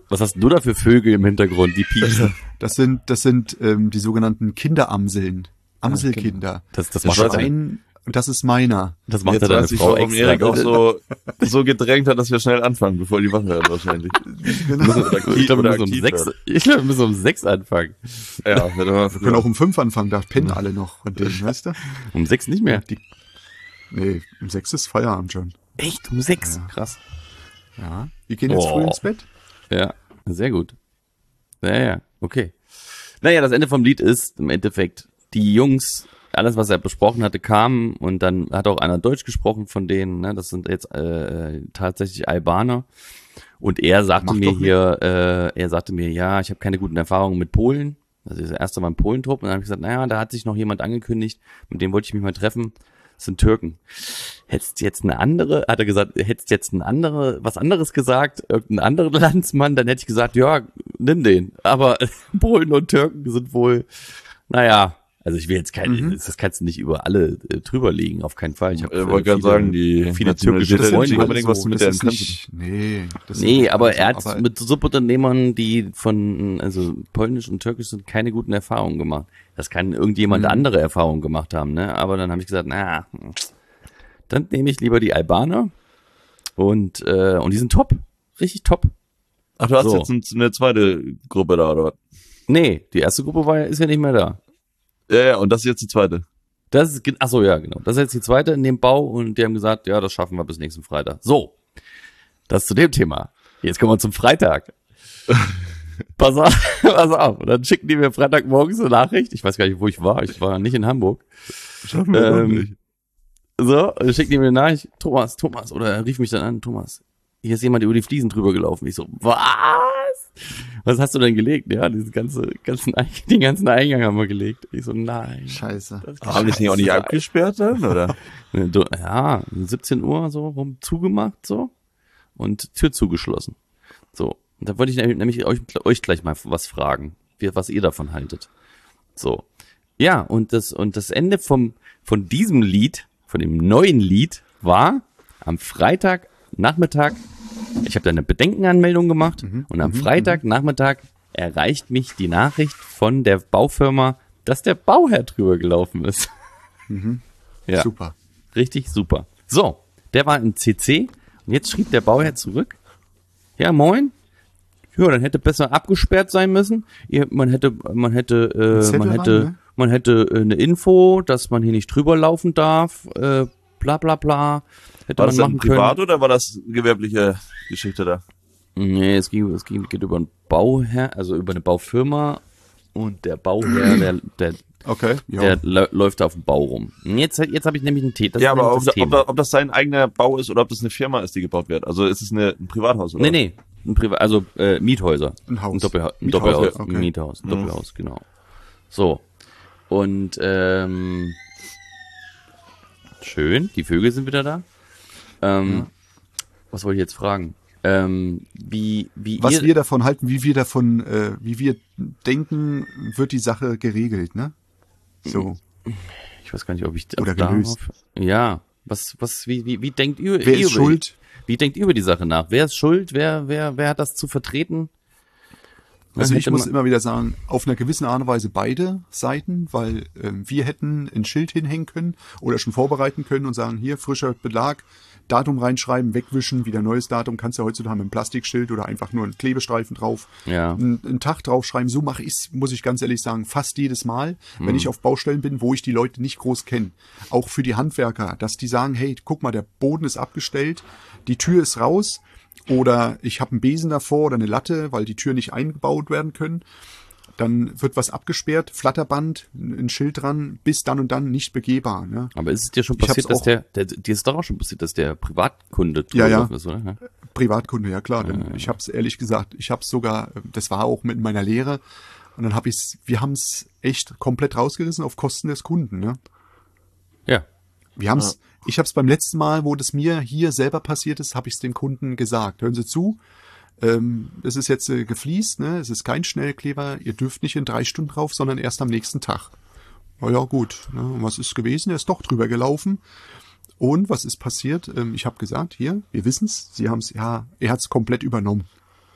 Was hast du da für Vögel im Hintergrund, die piepsen? Das sind, das sind ähm, die sogenannten Kinderamseln. Amselkinder. Das, das Das macht er, Schwein, das ist meiner. das macht Jetzt er deine weiß ich, Frau warum extra. Erik auch so, so gedrängt hat, dass wir schnell anfangen, bevor die wach werden wahrscheinlich. Genau. Ich glaube, wir Oder müssen um aktiv sechs, werden. ich glaube, wir müssen um sechs anfangen. Ja, wenn wir Wir können auch um fünf anfangen, da pennen alle noch von denen, weißt du? Um sechs nicht mehr. Die, nee, um sechs ist Feierabend schon. Echt? Um sechs? Krass. Ja. Wir gehen jetzt Oh. früh ins Bett. Ja, sehr gut. Ja, ja, okay. Naja, das Ende vom Lied ist im Endeffekt, die Jungs, alles, was er besprochen hatte, kam und dann hat auch einer Deutsch gesprochen von denen, ne? Das sind jetzt äh, tatsächlich Albaner. Und er sagte Mach mir doch hier, äh, er sagte mir, ja, ich habe keine guten Erfahrungen mit Polen. Das ist das erste Mal ein Polentrupp. Und dann habe ich gesagt, naja, da hat sich noch jemand angekündigt, mit dem wollte ich mich mal treffen. Das sind Türken. Hättest jetzt eine andere, hat er gesagt, hättest jetzt ein andere, was anderes gesagt, irgendein anderer Landsmann, dann hätte ich gesagt, ja, nimm den. Aber Polen und Türken sind wohl, naja, also ich will jetzt kein, Mhm. das kannst du nicht über alle äh, drüber legen, auf keinen Fall. Ich habe Ich wollte gerade sagen, die viele türkische Nationalität hat Freunde. nicht unbedingt was so, mit das der ist Grenze. nicht, nee. Das Nee, ist aber nicht er hat so, aber mit Subunternehmern, die von, also polnisch und türkisch sind, keine guten Erfahrungen gemacht. Das kann irgendjemand Mhm. andere Erfahrungen gemacht haben, ne? Aber dann habe ich gesagt, na, dann nehme ich lieber die Albaner und äh, und die sind top, richtig top. Ach, du hast So. jetzt ein- eine zweite Gruppe da, oder was? Nee, die erste Gruppe war ja, ist ja nicht mehr da. Ja, ja, und das ist jetzt die zweite. Das ist, ge- ach so, ja, genau. Das ist jetzt die zweite in dem Bau und die haben gesagt, ja, das schaffen wir bis nächsten Freitag. So, das zu dem Thema. Jetzt kommen wir zum Freitag. Pass auf, pass auf. Und dann schicken die mir Freitagmorgens eine Nachricht. Ich weiß gar nicht, wo ich war. Ich war nicht in Hamburg. Schaffen wir doch Ähm, nicht. So, und dann schicken die mir eine Nachricht. Thomas, Thomas. Oder er rief mich dann an. Thomas, hier ist jemand über die Fliesen drüber gelaufen. Ich so, was? Was hast du denn gelegt? Ja, diesen ganze, ganzen, Ein- den ganzen Eingang haben wir gelegt. Ich so, nein. Scheiße. das kann Haben die es nicht auch nicht sein. abgesperrt dann, oder? Du- Ja, siebzehn Uhr so rum zugemacht so und Tür zugeschlossen. So, und da wollte ich nämlich euch, euch gleich mal was fragen, wie, was ihr davon haltet. So, ja, und das und das Ende vom von diesem Lied, von dem neuen Lied, war am Freitagnachmittag. Ich habe da eine Bedenkenanmeldung gemacht und am Freitagnachmittag erreicht mich die Nachricht von der Baufirma, dass der Bauherr drüber gelaufen ist. Ja. Super. Richtig super. So, der war im C C und jetzt schrieb der Bauherr zurück. Ja, moin. Ja, dann hätte besser abgesperrt sein müssen. Ihr, man hätte, man hätte, äh, Zettel man ran, hätte, ne? man hätte äh, eine Info, dass man hier nicht drüber laufen darf. Äh, bla bla bla. Hätte War man das denn machen privat können. oder war das gewerbliche Geschichte da? Nee, es ging, es ging, geht über einen Bauherr, also über eine Baufirma und der Bauherr, der, der, Okay. Ja. der lä- läuft da auf dem Bau rum. Und jetzt, jetzt habe ich nämlich einen Tee. Das Ja, ist aber nämlich ob, das ob, Thema. ob das sein eigener Bau ist oder ob das eine Firma ist, die gebaut wird. Also ist es eine, ein Privathaus oder? Nee, nee, ein Privat, also äh, Miethäuser. Ein Haus. Ein, Doppelha ein Miethaus, Doppelhaus, ja, okay. ein Miethaus, ein Mhm. Doppelhaus, genau. So. Und ähm, schön, die Vögel sind wieder da. Ähm, was wollte ich jetzt fragen? Ähm, wie, wie Was ihr, wir davon halten, wie wir davon, äh, wie wir denken, wird die Sache geregelt, ne? So. ich weiß gar nicht, ob ich Oder darauf- gelöst. Ja, was, was, wie, wie, wie denkt ihr? Wer ihr ist über- schuld? Wie denkt ihr über die Sache nach? Wer ist schuld? Wer, wer, wer hat das zu vertreten? Also Ja, ich hätte muss man- immer wieder sagen, auf einer gewissen Art und Weise beide Seiten, weil ähm, wir hätten ein Schild hinhängen können oder schon vorbereiten können und sagen, hier, frischer Belag, Datum reinschreiben, wegwischen, wieder neues Datum, kannst du ja heutzutage mit einem Plastikschild oder einfach nur einen Klebestreifen drauf, Ja. einen, einen Tag draufschreiben. So mache ich's, muss ich ganz ehrlich sagen, fast jedes Mal, wenn Mhm. ich auf Baustellen bin, wo ich die Leute nicht groß kenne. Auch für die Handwerker, dass die sagen, hey, guck mal, der Boden ist abgestellt, die Tür ist raus, oder ich habe einen Besen davor oder eine Latte, weil die Tür nicht eingebaut werden können. Dann wird was abgesperrt, Flatterband, ein Schild dran, bis dann und dann nicht begehbar. Ne? Aber ist es dir schon Ich passiert, hab's dass auch- der, der, dir ist doch auch schon passiert, dass der Privatkunde drüber Ja, ja. gelaufen ist, oder? Ja. Privatkunde, ja klar. Denn ich habe es ehrlich gesagt, ich habe es sogar, das war auch mit meiner Lehre. Und dann habe ich wir haben es echt komplett rausgerissen auf Kosten des Kunden. Ne? Ja. Wir haben's, ich habe es beim letzten Mal, wo das mir hier selber passiert ist, habe ich es den Kunden gesagt. Hören Sie zu, ähm, es ist jetzt äh, gefliest, ne? Es ist kein Schnellkleber, ihr dürft nicht in drei Stunden drauf, sondern erst am nächsten Tag. Na ja, gut. Ne? Und was ist gewesen? Er ist doch drüber gelaufen. Und was ist passiert? Ähm, ich habe gesagt, hier, wir wissen's, Sie haben's, ja, er hat's komplett übernommen.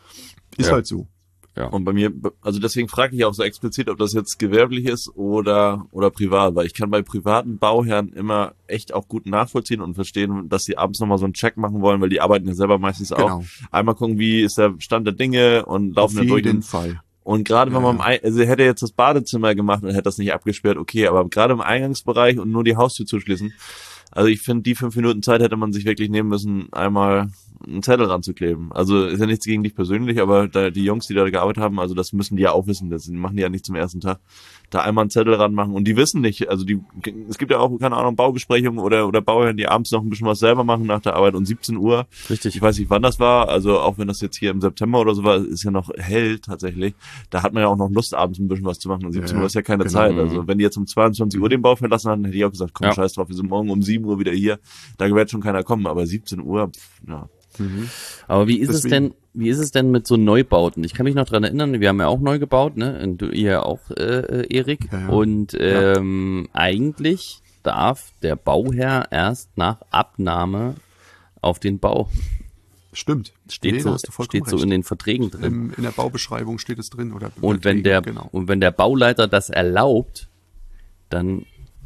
Ist Ja. halt so. Und bei mir, also deswegen frage ich auch so explizit, ob das jetzt gewerblich ist oder oder privat, weil ich kann bei privaten Bauherren immer echt auch gut nachvollziehen und verstehen, dass sie abends nochmal so einen Check machen wollen, weil die arbeiten ja selber meistens auch. Genau. Einmal gucken, wie ist der Stand der Dinge und laufen Auf da durch. jeden Fall. Und gerade wenn Ja, man, im Ei- also hätte jetzt das Badezimmer gemacht und hätte das nicht abgesperrt, okay, aber gerade im Eingangsbereich und nur die Haustür zuschließen, also ich finde, die fünf Minuten Zeit hätte man sich wirklich nehmen müssen, einmal einen Zettel ranzukleben. Also ist ja nichts gegen dich persönlich, aber da, die Jungs, die da gearbeitet haben, also das müssen die ja auch wissen, das machen die ja nicht zum ersten Tag. Da einmal einen Zettel ranmachen und die wissen nicht, also die, es gibt ja auch, keine Ahnung, Baubesprechungen oder, oder Bauherren, die abends noch ein bisschen was selber machen nach der Arbeit und siebzehn Uhr. Richtig. Ich weiß nicht, wann das war, also auch wenn das jetzt hier im September oder so war, ist ja noch hell tatsächlich. Da hat man ja auch noch Lust, abends ein bisschen was zu machen und siebzehn Ja, Uhr ist ja keine genau. Zeit. Also wenn die jetzt um zweiundzwanzig Uhr den Bau verlassen hatten, hätte ich auch gesagt, komm, Ja. scheiß drauf, wir sind morgen um sieben Uhr wieder hier. Da wird schon keiner kommen, aber siebzehn Uhr, pff, ja. Aber wie ist es Deswegen- denn, wie ist es denn mit so Neubauten? Ich kann mich noch dran erinnern, wir haben ja auch neu gebaut, ne? Und du, ihr auch, äh, Erik. Ja, ja. Und ähm, eigentlich darf der Bauherr erst nach Abnahme auf den Bau. Stimmt. Steht Nee, da so, hast du vollkommen steht so recht. in den Verträgen drin. Im, in der Baubeschreibung steht es drin. Oder Und wenn der, genau. und wenn der Bauleiter das erlaubt, dann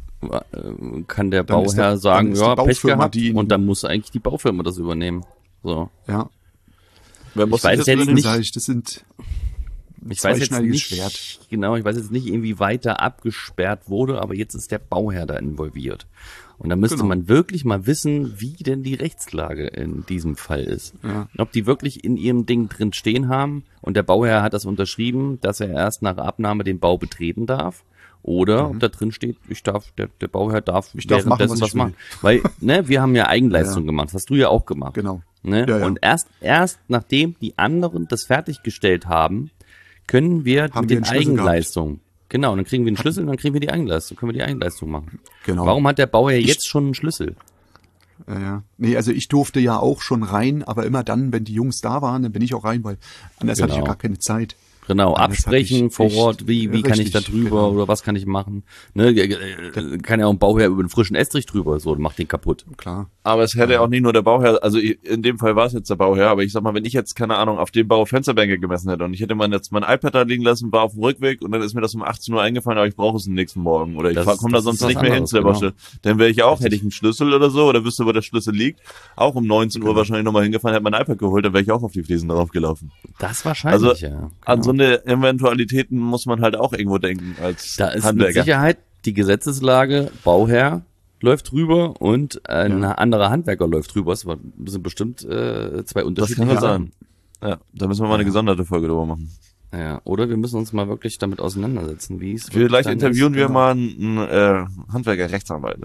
äh, kann der Dann ist Bauherr der- sagen, dann ist die ja, Pech Baufirma, gehabt. die ihn- Und dann muss eigentlich die Baufirma das übernehmen. So. Ja, Wer muss weiß sich das jetzt übernehmen? nicht- sag ich, das sind Ich weiß jetzt zweischneidiges nicht, Schwert. genau, ich weiß jetzt nicht, irgendwie weiter abgesperrt wurde, aber jetzt ist der Bauherr da involviert. Und da müsste Genau. man wirklich mal wissen, wie denn die Rechtslage in diesem Fall ist. Ja. Ob die wirklich in ihrem Ding drin stehen haben und der Bauherr hat das unterschrieben, dass er erst nach Abnahme den Bau betreten darf. Oder ob da drin steht, ich darf, der, der Bauherr darf, Mhm. Ich darf machen, währenddessen was ich will. machen. Weil, ne, wir haben ja Eigenleistung Ja. gemacht, das hast du ja auch gemacht. Genau. Ne? Ja, ja. Und erst, erst nachdem die anderen das fertiggestellt haben, können wir Haben mit wir den einen Schlüssel Eigenleistungen. Genau, und dann kriegen wir den Schlüssel und dann kriegen wir die Eigenleistung, können wir die Eigenleistung machen. Genau. Warum hat der Bauherr jetzt schon einen Schlüssel? Ja, ja. Nee, also ich durfte ja auch schon rein, aber immer dann, wenn die Jungs da waren, dann bin ich auch rein, weil anders hatte ich ja Genau. gar keine Zeit. Genau, Anders absprechen hatte ich vor echt- Ort, wie, wie kann ich da richtig, drüber genau. oder was kann ich machen? Ne, äh, äh, kann ja auch ein Bauherr über einen frischen Estrich drüber, so, macht den kaputt. Klar. Aber es hätte auch nicht nur der Bauherr, also in dem Fall war es jetzt der Bauherr, aber ich sag mal, wenn ich jetzt, keine Ahnung, auf dem Bau Fensterbänke gemessen hätte und ich hätte mein, jetzt mein iPad da liegen lassen, war auf dem Rückweg und dann ist mir das um achtzehn Uhr eingefallen, aber ich brauche es am nächsten Morgen oder ich Das- komme da das sonst ist was nicht mehr hin anderes, zu der genau. Baustelle. Dann wäre ich auch, hätte ich einen Schlüssel oder so oder wüsste, wo der Schlüssel liegt, auch um neunzehn Uhr wahrscheinlich nochmal hingefahren, hätte mein iPad geholt, dann wäre ich auch auf die Fliesen drauf gelaufen. Das wahrscheinlich, Also ja. an Genau. so eine Eventualitäten muss man halt auch irgendwo denken als Da ist mit Handwerker. Sicherheit die Gesetzeslage, Bauherr läuft drüber und ein anderer Handwerker läuft drüber. Das war- das sind bestimmt äh, zwei Das unterschiedliche kann ja Sachen. sein. Ja, da müssen wir mal eine gesonderte Folge drüber machen. Ja, oder wir müssen uns mal wirklich damit auseinandersetzen, wie es Vielleicht wirklich dann interviewen ist. wir genau. mal einen, einen äh, Handwerker Rechtsanwalt.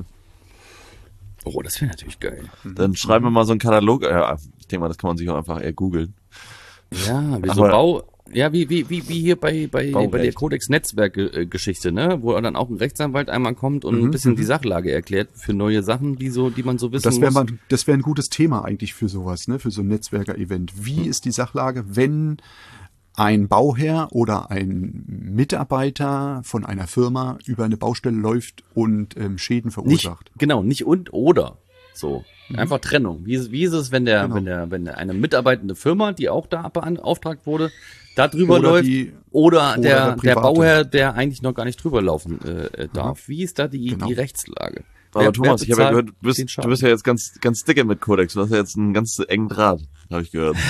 Oh, das wäre natürlich geil. Dann schreiben wir mal so einen Katalog. Ja, ich denke mal, das kann man sich auch einfach eher googeln. Ja, wie so Aber- Bau, ja, wie, wie, wie, wie hier bei, bei, Baurecht. bei der Codex-Netzwerk-Geschichte, ne? Wo dann auch ein Rechtsanwalt einmal kommt und ein bisschen die Sachlage erklärt für neue Sachen, die so, die man so wissen Das wäre muss. mal, das wäre ein gutes Thema eigentlich für sowas, ne, für so ein Netzwerker-Event. Wie ist die Sachlage, wenn ein Bauherr oder ein Mitarbeiter von einer Firma über eine Baustelle läuft und ähm, Schäden Nicht, verursacht? genau, nicht und oder. So. Einfach Trennung. Wie ist, wie ist es, wenn der, Genau. wenn der, wenn der eine mitarbeitende Firma, die auch da beauftragt wurde, da drüber Oder läuft, die- oder, oder der, der der Private. Bauherr, der eigentlich noch gar nicht drüber laufen äh, äh, darf. Wie ist da die, Genau. die Rechtslage? Aber Wer- Thomas, wer ich habe ja bezahlt gehört, du bist, den du Schaden? bist ja jetzt ganz, ganz dicke mit Codex. Du hast ja jetzt einen ganz engen Draht, habe ich gehört.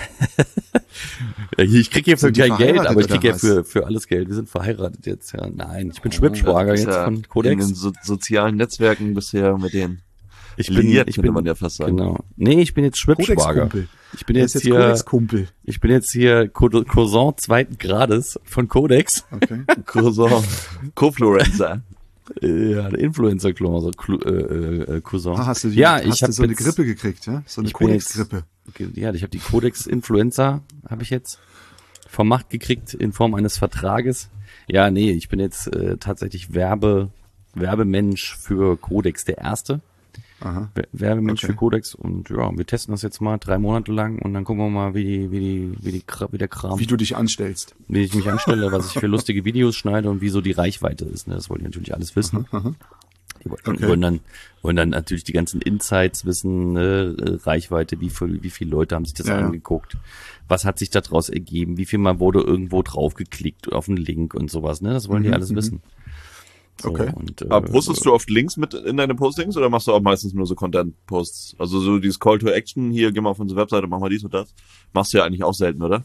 Ja, hier, ich krieg hier für Sind die kein Geld, verheiratet aber ich krieg oder ja was? für, für alles Geld. Wir sind verheiratet jetzt, ja. Nein, ich bin Schwibschwager Du bist jetzt ja von In Codex. den so, sozialen Netzwerken bisher mit denen. Ich liiert, ich könnte man ja fast sagen. Genau. Nee, ich bin jetzt Schwibschwager. Codex-Kumpel. Ich bin Der jetzt, ist jetzt hier, Codex-Kumpel. ich bin jetzt hier Co- Cousin zweiten Grades von Codex. Okay. Cousin. Co-Fluencer. Äh, Ja, der Influencer-Cousin. Clu- äh, äh, Cousin. Ah, hast du, die, ja, hast ich du hab so eine jetzt, Grippe gekriegt, ja? So eine ich bin jetzt- Codex-Grippe. Ja, ich habe die Codex-Influencer, habe ich jetzt vom Macht gekriegt in Form eines Vertrages. Ja, nee, ich bin jetzt äh, tatsächlich Werbe, Werbemensch für Codex, der Erste. Aha. Wer- Werbemensch Okay. für Codex und ja, wir testen das jetzt mal drei Monate lang und dann gucken wir mal, wie die, wie die, wie die, Kra- wie der Kram, Wie du dich anstellst. wie ich mich anstelle, was ich für lustige Videos schneide und wie so die Reichweite ist. Ne? Das wollt ihr natürlich alles wissen. Die wollen, Okay. wollen dann, wollen dann natürlich die ganzen Insights wissen, ne, Reichweite, wie viel, wie viele Leute haben sich das Ja, ja. angeguckt, was hat sich daraus ergeben, wie viel mal wurde irgendwo draufgeklickt auf einen Link und sowas, ne, das wollen die Mhm, alles mhm. wissen. So, Okay. und, äh, Aber postest du oft Links mit in deine Postings oder machst du auch meistens nur so Content-Posts? Also so dieses Call to Action, hier, geh mal auf unsere Webseite, mach mal dies und das. Machst du ja eigentlich auch selten, oder?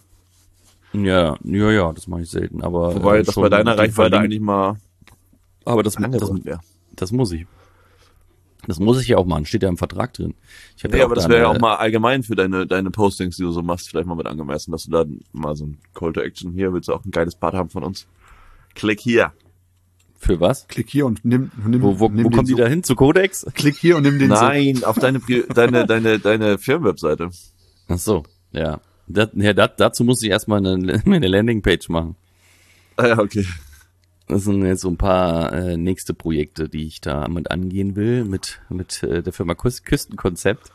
Ja, ja, ja, das mache ich selten, aber Wobei äh, das schon bei deiner die Reichweite Verlink- eigentlich mal aber das, das, angebracht wäre. das muss ich. Das muss ich ja auch machen, steht ja im Vertrag drin. Ich hab Nee, ja aber das da wäre ja eine- auch mal allgemein für deine deine Postings, die du so machst, vielleicht mal mit angemessen, dass du da mal so ein Call to Action hier, willst du auch ein geiles Part haben von uns? Klick hier. Für was? Klick hier und nimm, nimm, Wo, wo, nimm wo den kommen die so- da hin? Zu Codex? Klick hier und nimm den Nein, auf deine Pri- deine deine deine Firmenwebseite. Ach so, ja. Das, ja dat, dazu muss ich erstmal eine, eine Landingpage machen. Ah ja, okay. Das sind jetzt so ein paar äh, nächste Projekte, die ich da mit angehen will, mit mit äh, der Firma Küst- Küstenkonzept.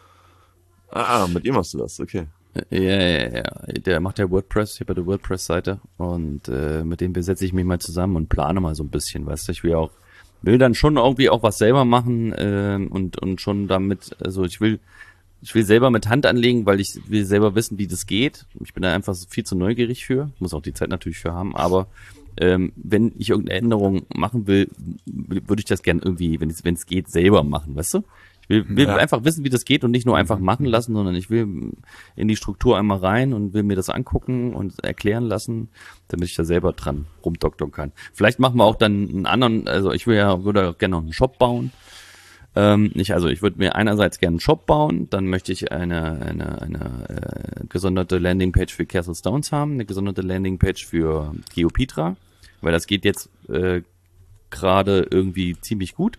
Ah, mit ihm machst du das, okay. Äh, Ja, ja, ja. Der macht ja WordPress, ich habe ja die WordPress-Seite und äh, mit dem besetze ich mich mal zusammen und plane mal so ein bisschen, weißt du, ich will auch, will dann schon irgendwie auch was selber machen äh, und und schon damit, also ich will ich will selber mit Hand anlegen, weil ich will selber wissen, wie das geht. Ich bin da einfach viel zu neugierig für, muss auch die Zeit natürlich für haben, aber ähm, wenn ich irgendeine Änderung machen will, würde ich das gerne irgendwie, wenn es wenn es geht, selber machen, weißt du? Ich will, will Ja. einfach wissen, wie das geht und nicht nur einfach machen lassen, sondern ich will in die Struktur einmal rein und will mir das angucken und erklären lassen, damit ich da selber dran rumdoktern kann. Vielleicht machen wir auch dann einen anderen, also ich will ja, würde auch gerne noch einen Shop bauen. Ähm, ich, also ich würde mir einerseits gerne einen Shop bauen, dann möchte ich eine, eine, eine äh, gesonderte Landingpage für Castle Stones haben, eine gesonderte Landingpage für Geopetra, weil das geht jetzt äh, gerade irgendwie ziemlich gut.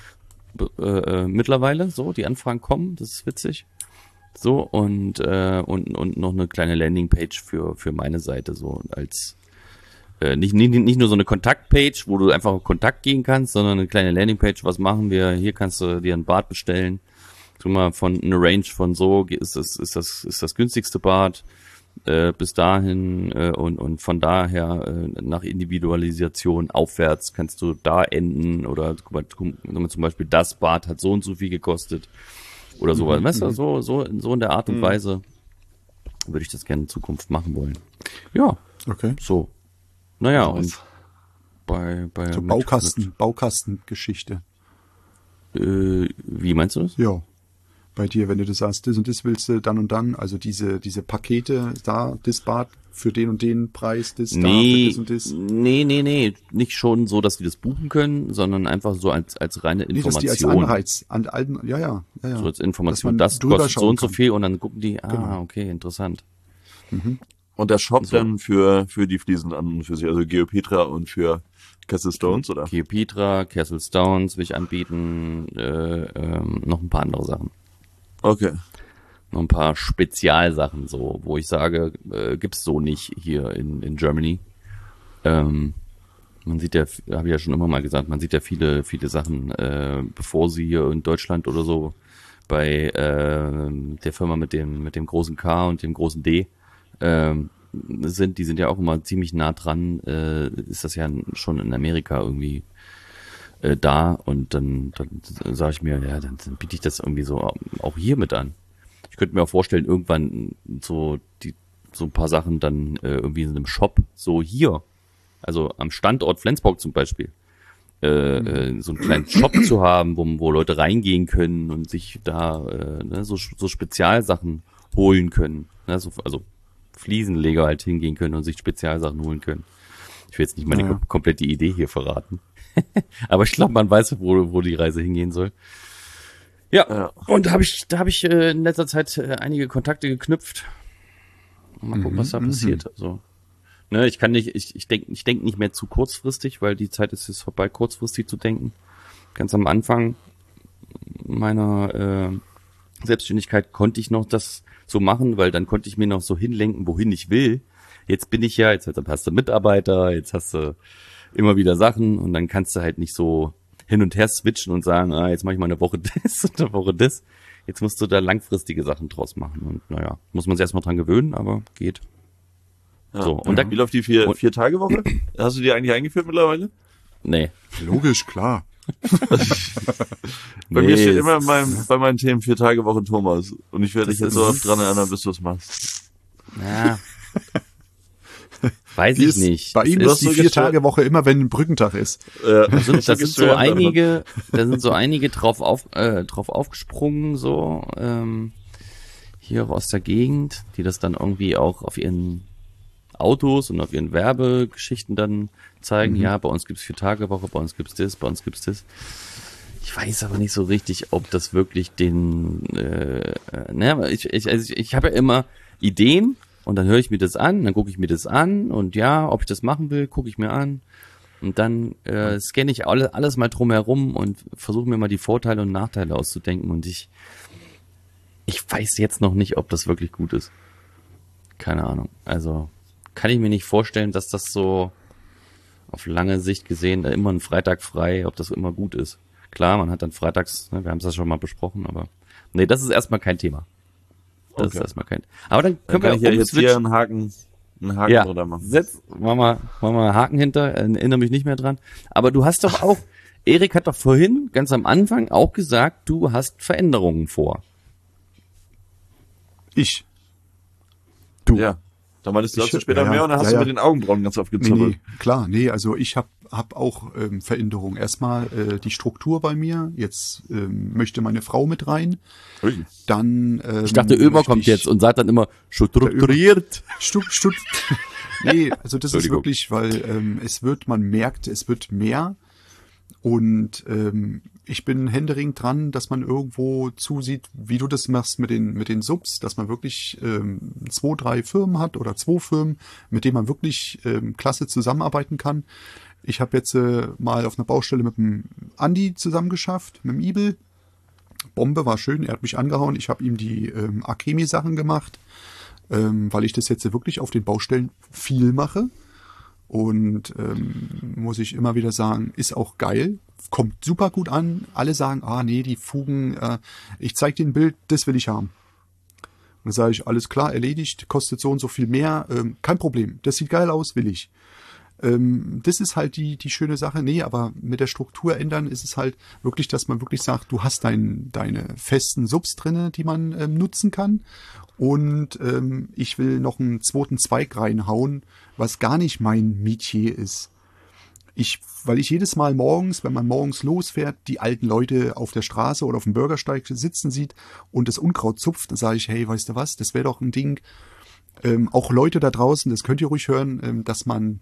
Äh, äh, mittlerweile, so, die Anfragen kommen, das ist witzig. So, und, äh, und, und noch eine kleine Landingpage für, für meine Seite, so als äh, nicht, nicht, nicht nur so eine Kontaktpage, wo du einfach auf Kontakt gehen kannst, sondern eine kleine Landingpage, was machen wir? Hier kannst du dir ein Bad bestellen. Tu mal von eine Range von so, ist das, ist das, ist das günstigste Bad äh, bis dahin äh, und, und von daher äh, nach Individualisation aufwärts kannst du da enden oder guck mal, guck mal, zum Beispiel das Bad hat so und so viel gekostet oder sowas. Weißt du, so, so, so in der Art und Weise würde ich das gerne in Zukunft machen wollen. Ja, Okay. so. Naja, und bei, bei So mit- Baukasten, Baukastengeschichte. Mit, äh, wie meinst du das? Ja. Bei dir, wenn du das sagst, das und das willst du dann und dann, also diese, diese Pakete, da, das Bad für den und den Preis, das da, für Nee, das und das. nee, nee, nee, nicht schon so, dass wir das buchen können, sondern einfach so als, als reine Nee, dass die als Information. Anreiz, an alten, ja, ja, ja, ja. So als Dass Information, man das drüber kostet so schauen und so kann. viel und dann gucken die, ah, Genau. okay, interessant. Und der Shop So. dann für für die Fliesen an und für sich, also Geopetra und für Castle Stones, oder? Geopetra, Castle Stones will ich anbieten, äh, ähm, noch ein paar andere Sachen. Okay. Noch ein paar Spezialsachen so, wo ich sage, äh, gibt's so nicht hier in, in Germany. Ähm, man sieht ja, habe ich ja schon immer mal gesagt, man sieht ja viele, viele Sachen, äh, bevor sie hier in Deutschland oder so bei äh, der Firma mit dem, mit dem großen K und dem großen D ähm, sind, die sind ja auch immer ziemlich nah dran, äh, ist das ja schon in Amerika irgendwie äh, da und dann, dann sage ich mir, ja, dann, dann biete ich das irgendwie so auch hier mit an. Ich könnte mir auch vorstellen, irgendwann so die so ein paar Sachen dann äh, irgendwie in einem Shop, so hier, also am Standort Flensburg zum Beispiel, äh, äh, so einen kleinen Shop zu haben, wo, wo Leute reingehen können und sich da äh, ne, so, so Spezialsachen holen können. Ne, so, also Fliesenleger halt hingehen können und sich Spezialsachen holen können. Ich will jetzt nicht meine Ja. kom- komplette Idee hier verraten. Aber ich glaube, man weiß, wo, wo die Reise hingehen soll. Ja, Ja. und da habe ich, da habe ich äh, in letzter Zeit äh, einige Kontakte geknüpft. Mal gucken, was da passiert. Also, ne, ich kann nicht, ich, ich denke, ich denke nicht mehr zu kurzfristig, weil die Zeit ist jetzt vorbei, kurzfristig zu denken. Ganz am Anfang meiner äh, Selbstständigkeit konnte ich noch das so machen, weil dann konnte ich mir noch so hinlenken, wohin ich will. Jetzt bin ich ja, jetzt hast du Mitarbeiter, jetzt hast du immer wieder Sachen und dann kannst du halt nicht so hin und her switchen und sagen, ah, jetzt mache ich mal eine Woche das und eine Woche das. Jetzt musst du da langfristige Sachen draus machen und naja, muss man sich erstmal dran gewöhnen, aber geht. Ja. So, und da, Wie läuft die vier, Und- vier Tage Woche? Hast du die eigentlich eingeführt mittlerweile? nee, Logisch, klar. Bei Nee, mir steht es immer in ist- meinem, bei meinen Themen vier Tage Woche Thomas. Und ich werde dich Das jetzt so ist- oft dran erinnern, bis du es machst. Ja. Weiß Die ich ist, nicht. bei Das ihm ist- ist die so vier gestört. Tage Woche immer, wenn ein Brückentag ist. Ja, Das sind, das sind so gestört daran. einige, da sind so einige drauf auf, äh, drauf aufgesprungen, so, ähm, hier aus der Gegend, die das dann irgendwie auch auf ihren Autos und auf ihren Werbegeschichten dann zeigen. Mhm. Ja, bei uns gibt's vier Tage Woche, bei uns gibt's das, bei uns gibt's das. Ich weiß aber nicht so richtig, ob das wirklich den, äh, äh, ne, ich, ich, also ich, ich habe ja immer Ideen und dann höre ich mir das an, dann gucke ich mir das an und ja, ob ich das machen will, gucke ich mir an. Und dann äh, scanne ich alle, alles mal drumherum und versuche mir mal die Vorteile und Nachteile auszudenken. Und ich, ich weiß jetzt noch nicht, ob das wirklich gut ist. Keine Ahnung. Also kann ich mir nicht vorstellen, dass das so auf lange Sicht gesehen da immer ein Freitag frei, ob das immer gut ist. Klar, man hat dann freitags, ne, wir haben es ja schon mal besprochen, aber nee, das ist erstmal kein Thema. Das Okay. ist erstmal kein. Aber dann Dann können kann wir ich ja jetzt umswitchen. hier einen Haken, einen Haken Ja, drunter machen. setz, mach mal, mach mal Haken hinter, erinnere mich nicht mehr dran. Aber du hast doch auch, Erik hat doch vorhin, ganz am Anfang, auch gesagt, du hast Veränderungen vor. Ich. Ja. Da meintest du Ich- dazu später ja, ja. mehr und dann hast Ja, du ja. mit den Augenbrauen ganz Nee, aufgezummelt. nee, klar, nee, also ich habe hab auch ähm, Veränderungen. Erstmal äh, die Struktur bei mir. Jetzt ähm, möchte meine Frau mit rein. Ui. Dann ähm, Ich dachte, Ömer möchte kommt ich- jetzt und sagt dann immer, strukturiert. Stuck, stuck. Nee, also das ist Entschuldigung. wirklich, weil ähm, es wird, man merkt, es wird mehr. Und ähm, ich bin händeringend dran, dass man irgendwo zusieht, wie du das machst mit den mit den Subs, dass man wirklich ähm, zwei, drei Firmen hat oder zwei Firmen, mit denen man wirklich ähm, klasse zusammenarbeiten kann. Ich habe jetzt äh, mal auf einer Baustelle mit dem Andi zusammengeschafft, mit dem Ibel. Bombe, war schön, er hat mich angehauen. Ich habe ihm die ähm, Akemi-Sachen gemacht, ähm, weil ich das jetzt wirklich auf den Baustellen viel mache. Und ähm, muss ich immer wieder sagen, ist auch geil, kommt super gut an. Alle sagen, ah nee, die Fugen, äh, ich zeig dir ein Bild, das will ich haben. Und dann sage ich, alles klar, erledigt, kostet so und so viel mehr, ähm, kein Problem, das sieht geil aus, will ich. Ähm, das ist halt die die schöne Sache. Nee, aber mit der Struktur ändern ist es halt wirklich, dass man wirklich sagt, du hast dein, deine festen Subs drinne, die man ähm, nutzen kann. Und ähm, ich will noch einen zweiten Zweig reinhauen, was gar nicht mein Metier ist. Ich, weil ich jedes Mal morgens, wenn man morgens losfährt, die alten Leute auf der Straße oder auf dem Bürgersteig sitzen sieht und das Unkraut zupft, dann sage ich, hey, weißt du was, das wäre doch ein Ding. Ähm, auch Leute da draußen, das könnt ihr ruhig hören, ähm, dass man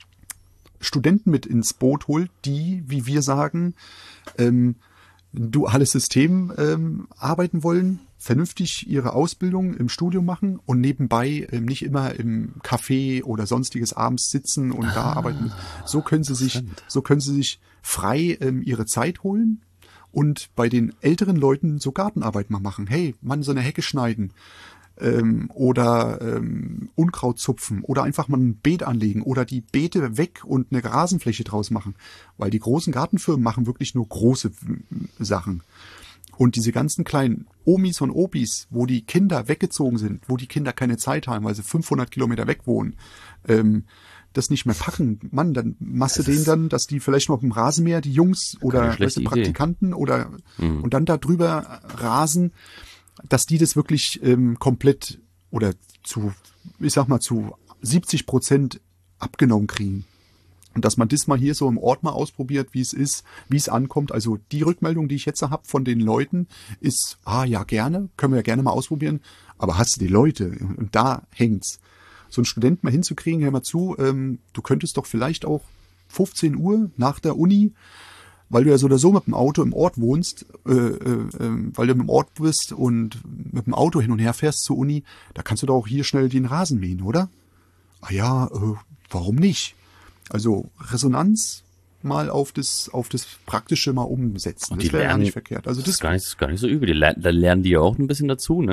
Studenten mit ins Boot holt, die, wie wir sagen, ähm, ein duales System ähm, arbeiten wollen, vernünftig ihre Ausbildung im Studium machen und nebenbei ähm, nicht immer im Café oder sonstiges abends sitzen und da arbeiten. So können sie sich, so können sie sich frei ähm, ihre Zeit holen und bei den älteren Leuten so Gartenarbeit mal machen. Hey, Mann, so eine Hecke schneiden. Ähm, oder ähm, Unkraut zupfen oder einfach mal ein Beet anlegen oder die Beete weg und eine Rasenfläche draus machen. Weil die großen Gartenfirmen machen wirklich nur große äh, Sachen. Und diese ganzen kleinen Omis und Opis, wo die Kinder weggezogen sind, wo die Kinder keine Zeit haben, weil sie fünfhundert Kilometer weg wohnen, ähm, das nicht mehr packen. Mann, dann machst du denen dann, dass die vielleicht noch im Rasenmäher, die Jungs oder weißt schlechte du, Idee. Praktikanten oder Mhm. und dann da drüber rasen, dass die das wirklich ähm, komplett oder zu, ich sag mal, zu siebzig Prozent abgenommen kriegen. Und dass man das mal hier so im Ort mal ausprobiert, wie es ist, wie es ankommt. Also die Rückmeldung, die ich jetzt habe von den Leuten, ist, ah ja, gerne, können wir ja gerne mal ausprobieren, aber hast du die Leute? Und da hängt's. So einen Studenten mal hinzukriegen, hör mal zu, ähm, du könntest doch vielleicht auch fünfzehn Uhr nach der Uni, weil du ja so oder so mit dem Auto im Ort wohnst, äh, äh, weil du im Ort bist und mit dem Auto hin und her fährst zur Uni, da kannst du doch auch hier schnell den Rasen mähen, oder? Ah ja, äh, warum nicht? Also Resonanz mal auf das auf das Praktische mal umsetzen. Und Das die wäre ja lernen- nicht verkehrt. Also Das das ist gar nicht, das ist gar nicht so übel. Die lernen, da lernen die ja auch ein bisschen dazu, ne?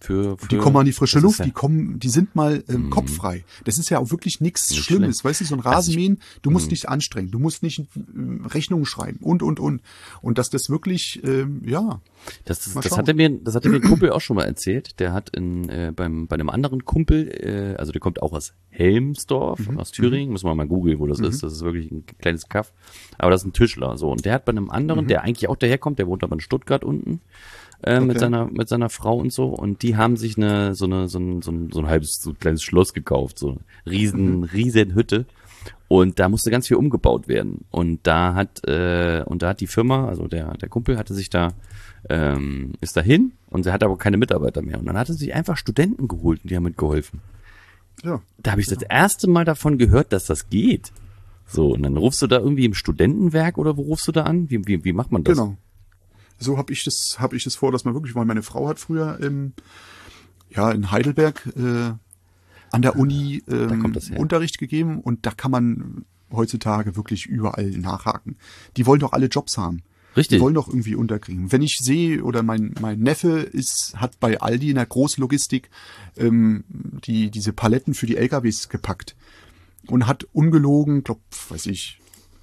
Für, für Die kommen an die frische das ist Luft, ja- die kommen, die sind mal ähm, Mhm. kopffrei. Das ist ja auch wirklich nichts Nicht Schlimmes. schlecht. Weißt du, so ein Also ich- Rasenmähen, du musst Mhm. dich anstrengen, du musst nicht ähm, Rechnungen schreiben und, und, und. Und dass das wirklich, ähm, ja, Das, das, Mal das schauen. hatte mir, das hatte mir ein Kumpel auch schon mal erzählt. Der hat in, äh, beim, bei einem anderen Kumpel, äh, also der kommt auch aus Helmsdorf, Mhm. aus Thüringen, muss man mal googeln, wo das ist. Das ist wirklich ein kleines Kaff. Aber das ist ein Tischler, so. Und der hat bei einem anderen, der eigentlich auch daherkommt, der wohnt aber in Stuttgart unten, äh, mit Okay. seiner, mit seiner Frau und so. Und die haben sich eine, so eine, so ein, so ein, so ein halbes, so ein kleines Schloss gekauft, so eine riesen, riesen Hütte. Und da musste ganz viel umgebaut werden. Und da hat, äh, und da hat die Firma, also der, der Kumpel hatte sich da, ähm, ist dahin und er hat aber keine Mitarbeiter mehr. Und dann hat er sich einfach Studenten geholt und die haben mitgeholfen. ja. Da habe ich das erste Mal davon gehört, dass das geht. So, und dann rufst du da irgendwie im Studentenwerk oder wo rufst du da an? Wie, wie, wie macht man das? Genau. So habe ich das, habe ich das vor, dass man wirklich, weil meine Frau hat früher im, ja, in Heidelberg äh, an der Uni ähm, kommt das her. Unterricht gegeben und da kann man heutzutage wirklich überall nachhaken. Die wollen doch alle Jobs haben. Richtig. Die wollen doch irgendwie unterkriegen. Wenn ich sehe, oder mein, mein Neffe ist, hat bei Aldi in der Großlogistik ähm, die, diese Paletten für die L K Ws gepackt und hat ungelogen, glaub, weiß ich,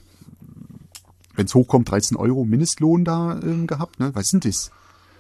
wenn es hochkommt, dreizehn Euro Mindestlohn da ähm, gehabt, ne? Was sind das?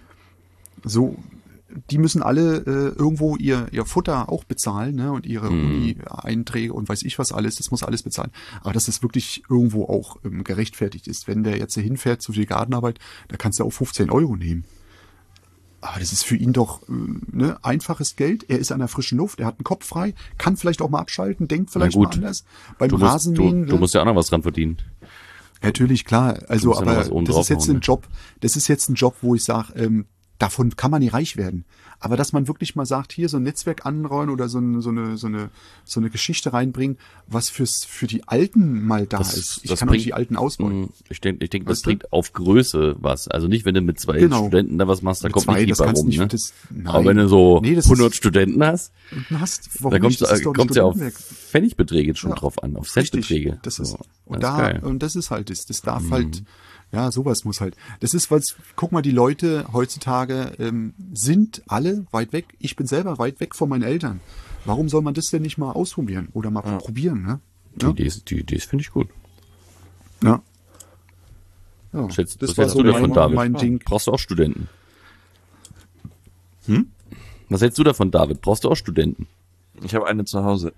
So, die müssen alle äh, irgendwo ihr ihr Futter auch bezahlen, ne? Und ihre Mhm. Uni-Einträge und weiß ich was alles, das muss alles bezahlen. Aber dass es wirklich irgendwo auch ähm, gerechtfertigt ist. Wenn der jetzt hier hinfährt zu viel Gartenarbeit, da kannst du auch fünfzehn Euro nehmen. Aber das ist für ihn doch ähm, ne, einfaches Geld. Er ist an der frischen Luft, er hat einen Kopf frei, kann vielleicht auch mal abschalten, denkt vielleicht gut. mal anders. Beim Du musst, du, Rasenmähen, du ne? musst ja auch noch was dran verdienen. Natürlich, klar. Also, musst ja noch aber was oben das ist jetzt draufhauen, ein ne? Job, das ist jetzt ein Job, wo ich sage, ähm, davon kann man nicht reich werden. Aber dass man wirklich mal sagt, hier so ein Netzwerk anrollen oder so, ein, so eine so eine so eine Geschichte reinbringen, was fürs für die Alten mal da Das- ist. Ich das kann auch bringt- nicht die Alten ausbeuten. Mm, Ich denke, ich denk, das Weißt du? bringt auf Größe was. Also nicht, wenn du mit zwei Genau. Studenten da was machst, da Mit kommt zwei, nicht das viel bei kannst rum. nicht- Ne? das- nein. Aber wenn du so Nee, das hundert ist- Studenten hast, Und hast, warum da kommt nicht? Das ist doch ein es ja auf Studentenwerk. Pfennigbeträge schon Ja, drauf an, auf Richtig, Centbeträge. das ist, So, und das ist da, geil. und das ist halt, das, das darf Mhm. halt, ja, sowas muss halt. Das ist, was, guck mal, die Leute heutzutage ähm, sind alle weit weg. Ich bin selber weit weg von meinen Eltern. Warum soll man das denn nicht mal ausprobieren oder mal probieren, ne? Die Ja. Idee ist, die Idee ist, finde ich gut. Ja. Ja, Was hältst, das was war hältst so du davon, mein, David? mein Ding. Brauchst du auch Studenten? Hm? Was hältst du davon, David? Brauchst du auch Studenten? Ich habe eine zu Hause.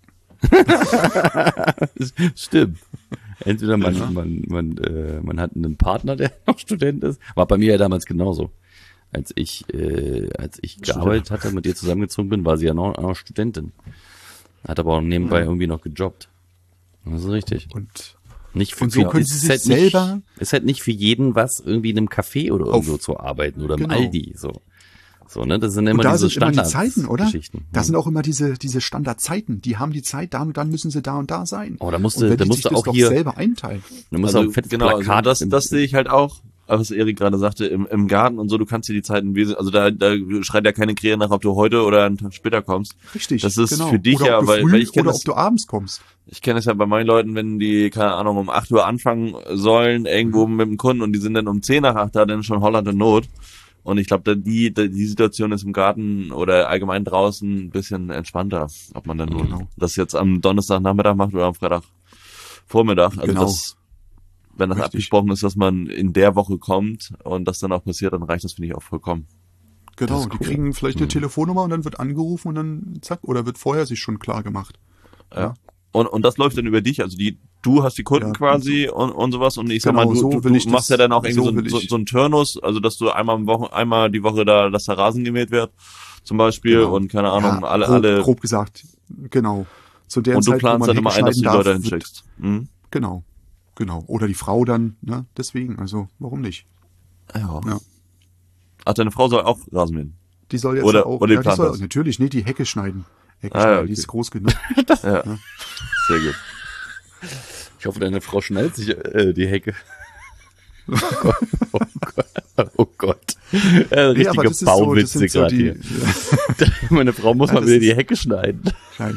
Stimmt. Entweder man, man, man, äh, man hat einen Partner, der noch Student ist. War bei mir ja damals genauso. Als ich, äh, als ich gearbeitet hatte, mit ihr zusammengezogen bin, war sie ja noch, auch noch Studentin. Hat aber auch nebenbei irgendwie noch gejobbt. Das ist richtig. Und Nicht für, Und so für- können ist sie sich halt selber- Nicht, ist halt nicht für jeden was, irgendwie in einem Café oder irgendwo Auf- zu arbeiten oder im Genau. Aldi. So. So, ne? Das sind immer Und da diese sind immer die Standard Zeiten, oder? Geschichten. Da sind auch immer diese, diese Standardzeiten. Die haben die Zeit, dann und dann müssen sie da und da sein. Oh, da musst Und du- wenn da die musst sich du das auch doch hier- selber einteilen. Du musst Also, auch ein fettes genau, also Plakat das, im- das sehe ich halt auch, was Erik gerade sagte, im, im Garten und so, du kannst dir die Zeiten wesentlich, also da, da schreit ja keine Krähe nach, ob du heute oder einen Tag später kommst. Richtig. Das ist genau. für dich oder ja, ob du weil, früh weil ich kenne oder das, ob du abends kommst. ich kenne es ja bei meinen Leuten, wenn die, keine Ahnung, um acht Uhr anfangen sollen, irgendwo mit dem Kunden und die sind dann um zehn nach acht da, dann schon Holland in Not. Und ich glaube, die, die die Situation ist im Garten oder allgemein draußen ein bisschen entspannter, ob man dann nur Genau. das jetzt am Donnerstagnachmittag macht oder am Freitagvormittag. Also Genau. das, wenn das Richtig. abgesprochen ist, dass man in der Woche kommt und das dann auch passiert, dann reicht das, finde ich, auch vollkommen. Genau. Das ist Die cool. kriegen vielleicht eine Mhm. Telefonnummer und dann wird angerufen und dann zack, oder wird vorher sich schon klar gemacht. Ja. Und, und das läuft dann über dich, also die, du hast die Kunden Ja. quasi und, und sowas und ich sag Genau, mal, du, so du, will ich du machst das- ja dann auch irgendwie so so, will so, ich. so einen Turnus, also dass du einmal im Wochen, einmal die Woche da, dass der Rasen gemäht wird, zum Beispiel, Genau. und keine Ahnung, Ja, alle, grob, alle, grob gesagt. Genau. Zu der und du Zeit, wo planst man dann immer Hecke ein, dass du die schneiden Leute darf, wird- hinschickst. Mhm. Genau. Genau. Oder die Frau dann, ne? Deswegen, also, warum nicht? Ja. Ja. Ach, deine Frau soll auch Rasen mähen. Die soll jetzt Oder- auch, oder die ja, die soll, plant das. natürlich, nee, die Hecke schneiden. Hecke Ah, schneiden, okay. die ist groß genug. Ja. Sehr gut. Ich hoffe, deine Frau schnallt sich äh, die Hecke. Oh Gott. Oh Gott. Oh Gott. Äh, Nee, aber richtige das ist so, das Bauwitze sind so gerade die, hier. ja, Meine Frau muss Ja, mal das wieder ist- die Hecke schneiden. nein.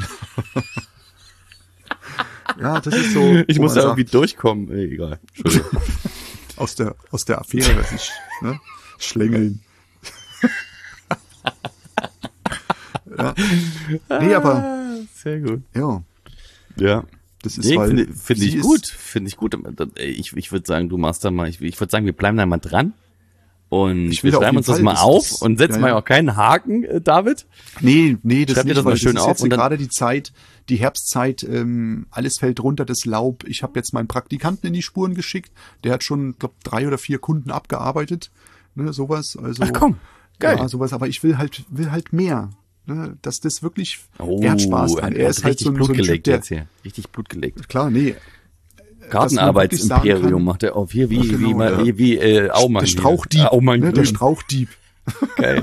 Ja, das ist so. Ich wo muss man da sagt, irgendwie durchkommen. Äh, egal. Entschuldigung. aus der, aus der Affäre sich, ne? Schlängeln. Ja. Nee, aber, Ah, sehr gut. ja, Ja. das ist Nee, weil, finde find sie ich ist- gut, finde ich gut. Ich, ich würde sagen, du machst da mal, ich, ich würde sagen, wir bleiben da mal dran und Ich will wir auf schreiben jeden uns das Fall, mal das- auf das- und setzen ja, mal ja. auch keinen Haken, äh, David. Nee, nee, das Schreib dir nicht, das mal weil schön das ist auf jetzt und dann- gerade die Zeit, die Herbstzeit, ähm, alles fällt runter, das Laub. Ich habe jetzt meinen Praktikanten in die Spuren geschickt. Der hat schon, glaube drei oder vier Kunden abgearbeitet, ne, sowas. Also, Ach komm, geil. Ja, sowas. Aber ich will halt, will halt mehr, ne, dass das wirklich. Oh, er hat Spaß dran. er Er hat ist halt richtig so ein, Blut so ein Typ, geleckt der, jetzt hier. Richtig Blut geleckt. klar, nee. Gartenarbeitsimperium sagen kann- macht er auf. Hier wie, Genau, wie, mal- ja. wie, wie äh, Aumann. Der hier. Strauchdieb, Äh, Aumann ne, der Grün. Strauchdieb. Geil.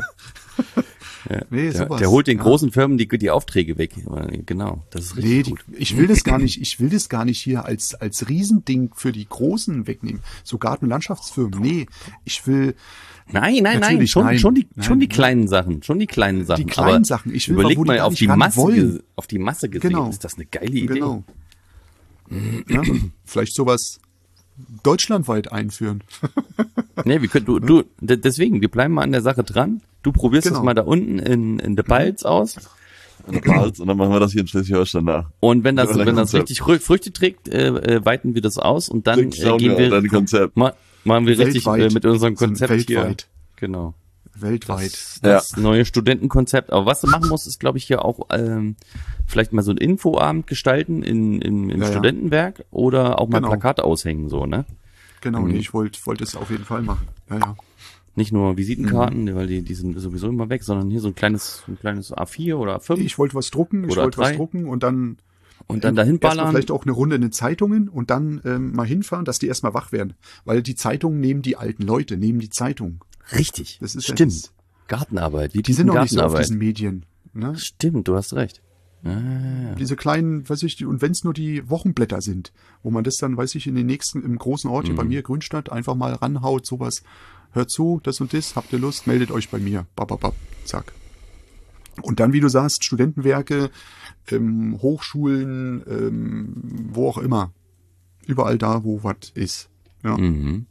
Nee, Der, sowas. der holt den Ja. großen Firmen die, die Aufträge weg. Genau, das ist richtig Nee, die, gut. ich will das gar nicht, ich will das gar nicht hier als, als Riesending für die Großen wegnehmen. So Garten- und Landschaftsfirmen. Nee, ich will Nein, nein, nein, Natürlich, schon, nein. schon die, Nein, schon die nein. kleinen Sachen, schon die kleinen Sachen. die kleinen Aber Sachen. Ich will überleg wo die mal gar auf nicht die ran Masse, wollen. ge- auf die Masse gesehen. Genau. Ist das eine geile Idee? Genau. Ja, vielleicht sowas deutschlandweit einführen. Nee, wir können, du, du, de- deswegen, wir bleiben mal an der Sache dran. Du probierst Genau. das mal da unten in, in der Balz aus. Und dann machen wir das hier in Schleswig-Holstein nach. Und wenn das, Ja, wenn das Konzept. richtig Frü- Früchte trägt, äh, äh, weiten wir das aus und dann äh, Schauen gehen wir wir, dein Konzept. ma, machen wir richtig Weltweit. äh, mit unserem So Konzept weltweit. hier. Genau. Weltweit. Das, das neue Studentenkonzept. Aber was du machen musst, ist, glaube ich, hier auch ähm, vielleicht mal so ein Infoabend gestalten in, in, im Ja, ja. Studentenwerk oder auch mal Genau. Plakate aushängen, so, ne? Genau, Mhm. nee, ich wollte wollte es auf jeden Fall machen. Ja, ja. Nicht nur Visitenkarten, Mhm. weil die, die sind sowieso immer weg, sondern hier so ein kleines, ein kleines A vier oder A fünf Ich wollte was drucken, ich Oder wollte was drei. drucken und dann und dann ähm, dahin erstmal ballern. vielleicht auch eine Runde in den Zeitungen und dann ähm, mal hinfahren, dass die erstmal wach werden. Weil die Zeitungen nehmen die alten Leute, nehmen die Zeitung. Richtig. Das ist ja Stimmt. das- Gartenarbeit. Die sind noch nicht so auf Gartenarbeit. diesen Medien. Ne? Stimmt, du hast recht. Ah, Diese kleinen, weiß ich, die- und wenn es nur die Wochenblätter sind, wo man das dann, weiß ich, in den nächsten, im großen Ort Mhm. hier bei mir, Grünstadt, einfach mal ranhaut, sowas. Hört zu, das und das, habt ihr Lust, meldet euch bei mir. Bap, bap, bap, zack. Und dann, wie du sagst, Studentenwerke, ähm, Hochschulen, ähm, wo auch immer. Überall da, wo was ist. Ja. Mhm.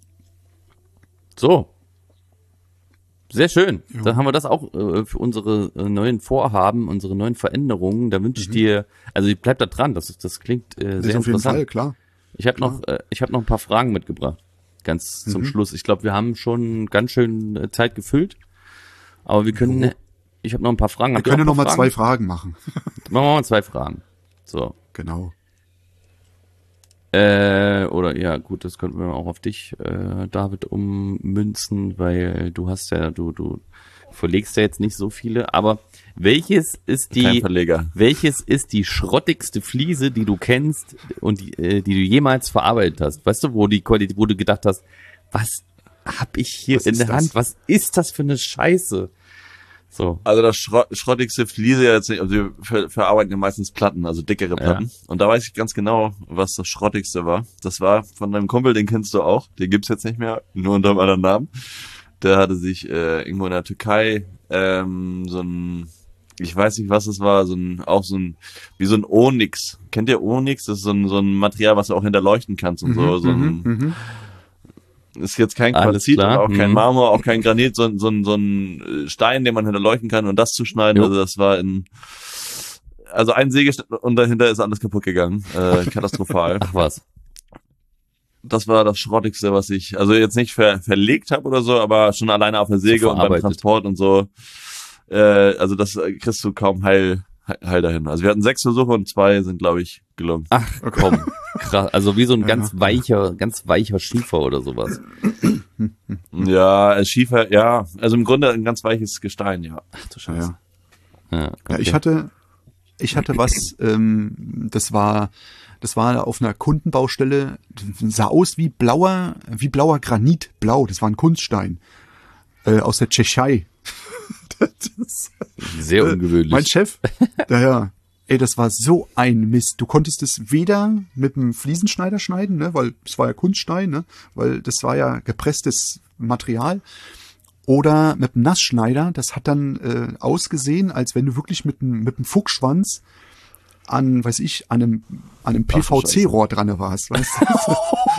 So. Sehr schön. Ja. Dann haben wir das auch äh, für unsere äh, neuen Vorhaben, unsere neuen Veränderungen. Da wünsche ich Mhm. dir, also ich bleib da dran, das, ist- das klingt äh, Das sehr ist auf jeden interessant. Fall, klar. Ich habe noch, äh, ich habe noch ein paar Fragen mitgebracht. Ganz zum Mhm. Schluss. Ich glaube, wir haben schon ganz schön äh, Zeit gefüllt. Aber wir können, Jo. ich habe noch ein paar Fragen. Wir Habt ihr können auch noch mal ein paar zwei Fragen? Fragen machen. Machen wir mal zwei Fragen. So. Genau. Äh, oder ja, gut, das könnten wir auch auf dich, äh, David, ummünzen, weil du hast ja, du, du verlegst ja jetzt nicht so viele, aber welches ist Kein die, Verleger. welches ist die schrottigste Fliese, die du kennst und die, äh, die du jemals verarbeitet hast? Weißt du, wo die Qualität, wo du gedacht hast, was hab ich hier Was in ist der das? Hand? Was ist das für eine Scheiße? So. Also das Schrott, schrottigste Fliese ja jetzt nicht, also wir ver verarbeiten ja meistens Platten, also dickere Platten. Und da weiß ich ganz genau, was das schrottigste war. Das war von deinem Kumpel, den kennst du auch, den gibt's jetzt nicht mehr, nur unter einem anderen Namen. Der hatte sich äh, irgendwo in der Türkei ähm, so ein, ich weiß nicht, was es war, so ein, auch so ein, wie so ein Onyx. Kennt ihr Onyx? Das ist so ein, so ein Material, was du auch hinterleuchten kannst und so. so ein, Mhm. ist jetzt kein Alles Quarzit, klar, aber auch kein mhm. Marmor, auch kein Granit, so, ein- so, ein- so ein Stein, den man hinterleuchten kann und das zu schneiden. Jo. Also das war in, also ein Sägeschnitt und dahinter ist alles kaputt gegangen. Äh, katastrophal. Ach was. Das war das Schrottigste, was ich, also jetzt nicht ver, verlegt habe oder so, aber schon alleine auf der Säge und beim verarbeitet. Transport und so. Äh, also das äh, kriegst du kaum heil, heil dahin. Also wir hatten sechs Versuche und zwei sind, glaube ich, gelungen. Ach komm, krass. Also wie so ein Ja, ganz ja. weicher, ganz weicher Schiefer oder sowas. Ja, äh, Schiefer, ja, also im Grunde ein ganz weiches Gestein, ja. Ach du Ja, Scheiße. ja. Ja, Ja, okay. ich hatte, ich hatte was, ähm, das war, das war auf einer Kundenbaustelle, sah aus wie blauer, wie blauer Granit, blau, das war ein Kunststein, äh, aus der Tschechei. das, Sehr ungewöhnlich. mein Chef, ja, ja, ey, das war so ein Mist. Du konntest es weder mit einem Fliesenschneider schneiden, ne, weil es war ja Kunststein, ne, weil das war ja gepresstes Material. Oder mit einem Nassschneider, das hat dann äh, ausgesehen, als wenn du wirklich mit einem mit einem Fuchsschwanz an, weiß ich, an einem an einem Ach, P V C-Rohr dran warst, weißt du?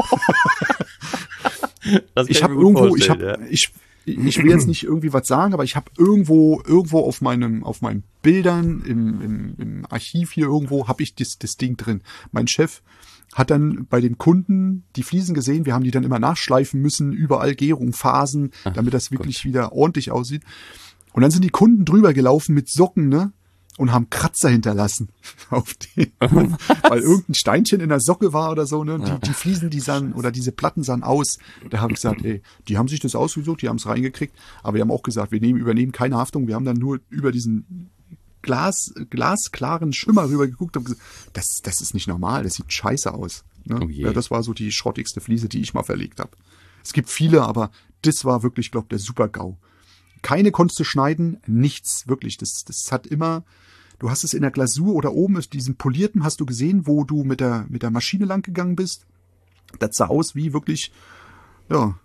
Das kann Ich habe mir gut irgendwo, ich vorstellen, habe, ich, ich will jetzt nicht irgendwie was sagen, aber ich habe irgendwo, irgendwo auf meinem, auf meinem Bildern im, im, im Archiv hier irgendwo, habe ich das, das Ding drin. Mein Chef hat dann bei den Kunden die Fliesen gesehen. Wir haben die dann immer nachschleifen müssen, überall Gärung, Phasen, damit das wirklich Gott. wieder ordentlich aussieht. Und dann sind die Kunden drüber gelaufen mit Socken, ne? Und haben Kratzer hinterlassen auf die, weil irgendein Steinchen in der Socke war oder so, ne? Die, die Fliesen, die sahen, oder diese Platten sahen aus. Da habe ich gesagt, ey, die haben sich das ausgesucht, die haben es reingekriegt. Aber wir haben auch gesagt, wir nehmen, übernehmen keine Haftung. Wir haben dann nur über diesen Glas, glasklaren Schimmer rüber geguckt und gesagt, das, das ist nicht normal, das sieht scheiße aus. Ne? Oh ja, das war so die schrottigste Fliese, die ich mal verlegt habe. Es gibt viele, aber das war wirklich, glaube ich, der Super-GAU. Keine konntest du schneiden, nichts, wirklich. Das, das hat immer, du hast es in der Glasur oder oben ist diesen polierten, hast du gesehen, wo du mit der, mit der Maschine lang gegangen bist. Das sah aus wie wirklich, ja,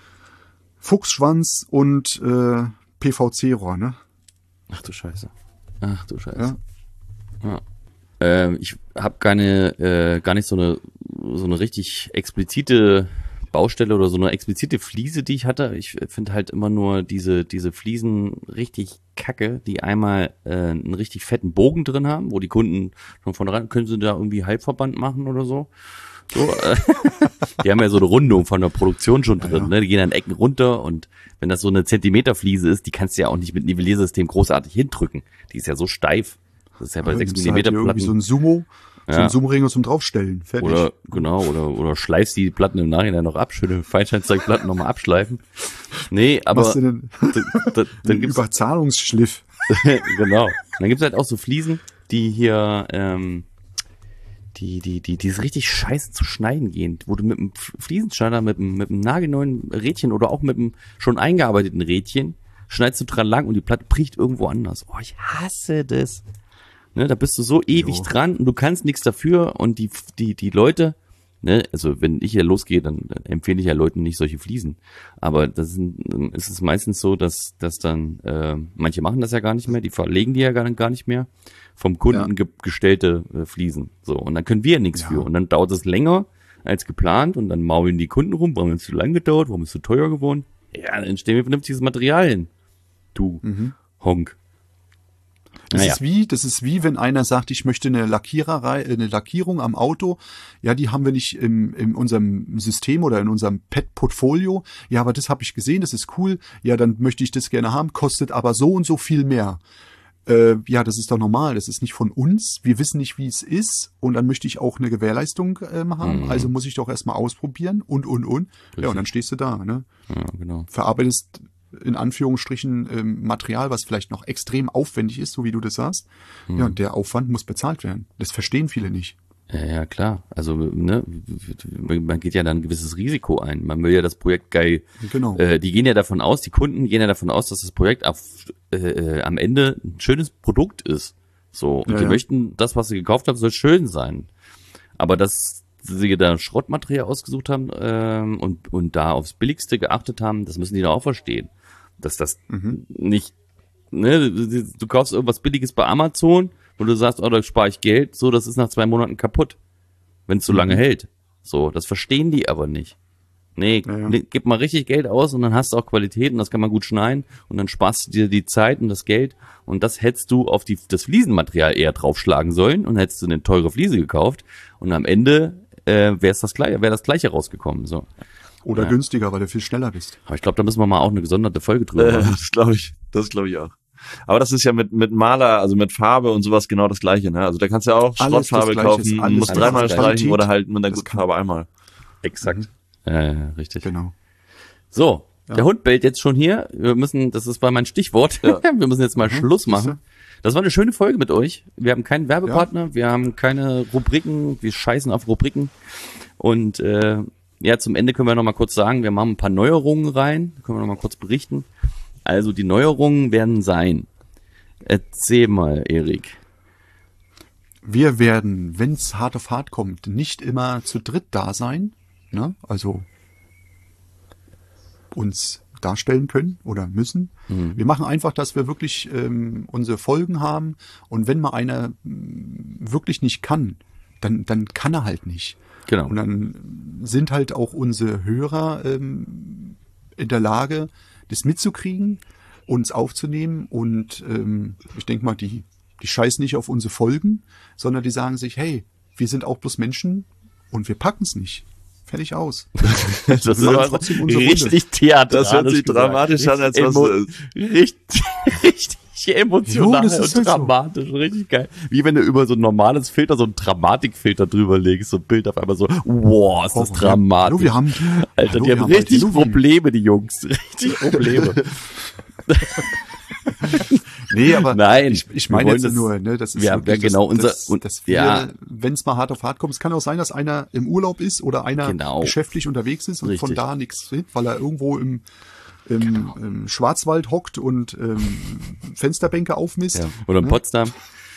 Fuchsschwanz und äh, P V C-Rohr, ne? Ach du Scheiße. Ach du Scheiße. Ja. Ja. Ähm, ich habe keine, äh, gar nicht so eine, so eine richtig explizite Baustelle oder so eine explizite Fliese, die ich hatte. Ich finde halt immer nur diese, diese Fliesen richtig kacke, die einmal äh, einen richtig fetten Bogen drin haben, wo die Kunden schon von ran, können sie da irgendwie Halbverband machen oder so. So, äh, die haben ja so eine Rundung von der Produktion schon drin, ja, ja. Ne? Die gehen an Ecken runter und wenn das so eine Zentimeterfliese ist, die kannst du ja auch nicht mit Nivelliersystem großartig hindrücken. Die ist ja so steif. Das ist ja bei sechs Millimeter Platten. Irgendwie so ein Sumo, ja. so ein Sumo-Ring zum Draufstellen. Fertig. Oder, genau, oder, oder schleifst die Platten im Nachhinein noch ab, schöne Feinscheinzeugplatten nochmal abschleifen. Nee, aber. Was denn? da, da, dann gibt's Überzahlungsschliff. Genau. Dann gibt's halt auch so Fliesen, die hier, ähm, die, die, die, die ist richtig scheiße zu schneiden gehen, wo du mit einem Fliesenschneider, mit einem, mit einem nagelneuen Rädchen oder auch mit einem schon eingearbeiteten Rädchen schneidest du dran lang und die Platte bricht irgendwo anders. Oh, ich hasse das. Ne, da bist du so ewig jo. dran und du kannst nichts dafür und die, die, die Leute, ne, also wenn ich hier losgehe, dann, dann empfehle ich ja Leuten nicht solche Fliesen. Aber das sind, ist es meistens so, dass, dass dann, äh, manche machen das ja gar nicht mehr, die verlegen die ja gar, gar nicht mehr, vom Kunden ja. ge- gestellte äh, Fliesen. So, und dann können wir ja nichts ja. für. Und dann dauert es länger als geplant und dann maulen die Kunden rum, warum ist es zu lang gedauert, warum ist es zu teuer geworden? Ja, dann stellen wir vernünftiges Material hin. Du, mhm. Honk. Das naja. ist wie, das ist wie, wenn einer sagt, ich möchte eine Lackiererei, eine Lackierung am Auto. Ja, die haben wir nicht im, in unserem System oder in unserem Pet-Portfolio. Ja, aber das habe ich gesehen, das ist cool. Ja, dann möchte ich das gerne haben, kostet aber so und so viel mehr. Äh, ja, das ist doch normal. Das ist nicht von uns. Wir wissen nicht, wie es ist. Und dann möchte ich auch eine Gewährleistung äh, haben. Mhm. Also muss ich doch erstmal ausprobieren und, und, und. Richtig. Ja, und dann stehst du da, ne? Ja, genau. Verarbeitest in Anführungsstrichen ähm, Material, was vielleicht noch extrem aufwendig ist, so wie du das sagst. Hm. Ja, und der Aufwand muss bezahlt werden. Das verstehen viele nicht. Ja, ja, klar. Also, ne, man geht ja dann ein gewisses Risiko ein. Man will ja das Projekt geil. Genau. Äh, die gehen ja davon aus, die Kunden gehen ja davon aus, dass das Projekt auf, äh, am Ende ein schönes Produkt ist. So. Und ja, die ja. möchten, das, was sie gekauft haben, soll schön sein. Aber dass sie da Schrottmaterial ausgesucht haben ähm, und, und da aufs Billigste geachtet haben, das müssen die doch auch verstehen. Dass das mhm. nicht, ne, du, du kaufst irgendwas Billiges bei Amazon und du sagst, oh, da spare ich Geld, so, das ist nach zwei Monaten kaputt, wenn es so mhm. lange hält. So, das verstehen die aber nicht. Nee, ja, ja. nee, gib mal richtig Geld aus und dann hast du auch Qualität und das kann man gut schneiden und dann sparst du dir die Zeit und das Geld und das hättest du auf die, das Fliesenmaterial eher draufschlagen sollen und hättest du eine teure Fliese gekauft und am Ende äh, wäre das gleiche, wäre das gleiche rausgekommen, so. Oder ja. günstiger, weil du viel schneller bist. Aber ich glaube, da müssen wir mal auch eine gesonderte Folge drüber äh, machen. Das glaube ich, das glaube ich auch. Aber das ist ja mit mit Maler, also mit Farbe und sowas genau das Gleiche, ne? Also da kannst du ja auch alles Schrottfarbe kaufen, alles musst dreimal streichen oder halt mit einer das guten Farbe einmal. Exakt. Mhm. Ja, ja, richtig. Genau. So, ja. der Hund bellt jetzt schon hier. Wir müssen, das ist bei mein Stichwort. Ja. Wir müssen jetzt mal mhm. Schluss machen. Das war eine schöne Folge mit euch. Wir haben keinen Werbepartner, ja. wir haben keine Rubriken, wir scheißen auf Rubriken. Und äh, ja, zum Ende können wir noch mal kurz sagen, wir machen ein paar Neuerungen rein, können wir noch mal kurz berichten. Also die Neuerungen werden sein. Erzähl mal, Erik. Wir werden, wenn es hart auf hart kommt, nicht immer zu dritt da sein, ne? Also uns darstellen können oder müssen. Mhm. Wir machen einfach, dass wir wirklich ähm, unsere Folgen haben und wenn mal einer m, wirklich nicht kann, dann, dann kann er halt nicht. Genau. Und dann sind halt auch unsere Hörer ähm, in der Lage, das mitzukriegen uns aufzunehmen und ähm, ich denke mal, die, die scheißen nicht auf unsere Folgen, sondern die sagen sich, hey, wir sind auch bloß Menschen und wir packen es nicht. Fertig aus. Das ist Wir machen aber trotzdem unsere richtig theatralisch. Das hört sich gesagt. dramatisch an, als Emo- was Richtig, richtig emotional Jo, das ist und halt so. dramatisch. Richtig geil. Wie wenn du über so ein normales Filter, so ein Dramatikfilter drüber legst, so ein Bild auf einmal so, wow, ist das Oh, dramatisch. Hallo, wir haben, Alter, hallo, die wir haben halt richtig Halloween. Probleme, die Jungs. Richtig Probleme. Nee, aber Nein, ich, ich wir meine wollen jetzt das- nur, ne, das ist ja, wirklich, ja, genau, dass, unser- dass, und- dass wir, ja. wenn es mal hart auf hart kommt, es kann auch sein, dass einer im Urlaub ist oder einer Genau. geschäftlich unterwegs ist und Richtig. von da nichts sieht, weil er irgendwo im, im, Genau. im Schwarzwald hockt und ähm, Fensterbänke aufmisst. Ja. Oder in ne? Potsdam.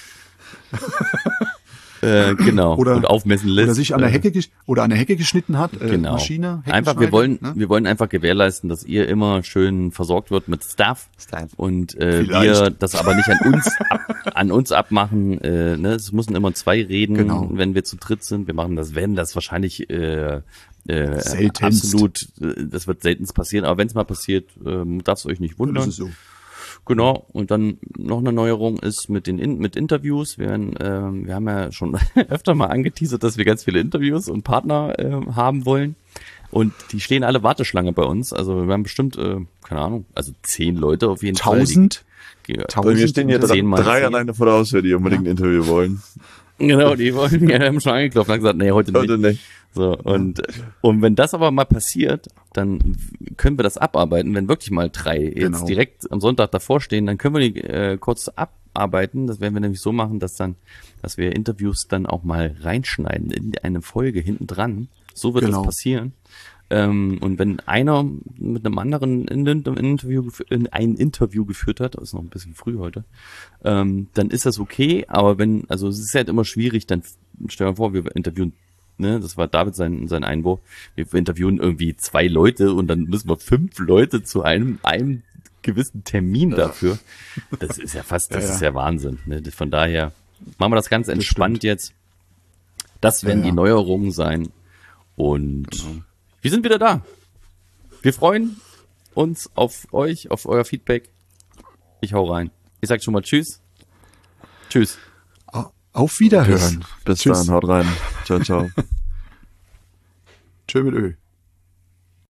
äh, genau. Oder- und aufmessen lässt. Oder sich an der Äh, Hecke gesch- oder an der Hecke geschnitten hat, äh, Genau. Maschine, Einfach, wir Heckenschneide, wollen, ne? wir wollen einfach gewährleisten, dass ihr immer schön versorgt wird mit Stuff. Stuff. Und äh, Vielleicht. wir das aber nicht an uns ab, an uns abmachen. Äh, ne? Es müssen immer zwei reden, Genau. wenn wir zu dritt sind. Wir machen das, wenn das wahrscheinlich äh, äh, Seltenst. absolut, äh, das wird seltenst passieren. Aber wenn es mal passiert, ähm, darf es euch nicht Das wundern. ist so. Genau, und dann noch eine Neuerung ist mit den In mit Interviews. Wir, werden, ähm, wir haben ja schon öfter mal angeteasert, dass wir ganz viele Interviews und Partner ähm, haben wollen. Und die stehen alle Warteschlange bei uns. Also wir haben bestimmt, äh, keine Ahnung, also zehn Leute auf jeden Tausend? Fall. Die, Tausend? Bei mir stehen hier Zehn mal drei zehn. alleine vor der Haustür, die unbedingt ein Interview wollen. Genau, die wollen ja haben schon angeklopft und haben gesagt, nee, heute nicht. Heute nicht. So, und, und wenn das aber mal passiert, dann können wir das abarbeiten. Wenn wirklich mal drei jetzt Genau. direkt am Sonntag davor stehen, dann können wir die äh, kurz abarbeiten. Das werden wir nämlich so machen, dass dann, dass wir Interviews dann auch mal reinschneiden in eine Folge hinten dran. So wird Genau. das passieren. Ähm, und wenn einer mit einem anderen in, in, in Interview, gef- in ein Interview geführt hat, das ist noch ein bisschen früh heute, ähm, dann ist das okay, aber wenn, also es ist halt immer schwierig, dann stell dir vor, wir interviewen, ne, das war David sein, sein Einwurf, wir interviewen irgendwie zwei Leute und dann müssen wir fünf Leute zu einem, einem gewissen Termin dafür. Das ist ja fast, das Ja, ja. ist ja Wahnsinn. Ne? Von daher machen wir das ganz entspannt jetzt. Das werden Ja, ja. die Neuerungen sein. Und wir sind wieder da. Wir freuen uns auf euch, auf euer Feedback. Ich hau rein. Ich sag schon mal Tschüss. Tschüss. Auf Wiederhören. Bis Tschüss. dann, haut rein. Ciao, ciao. Tschö mit Ö.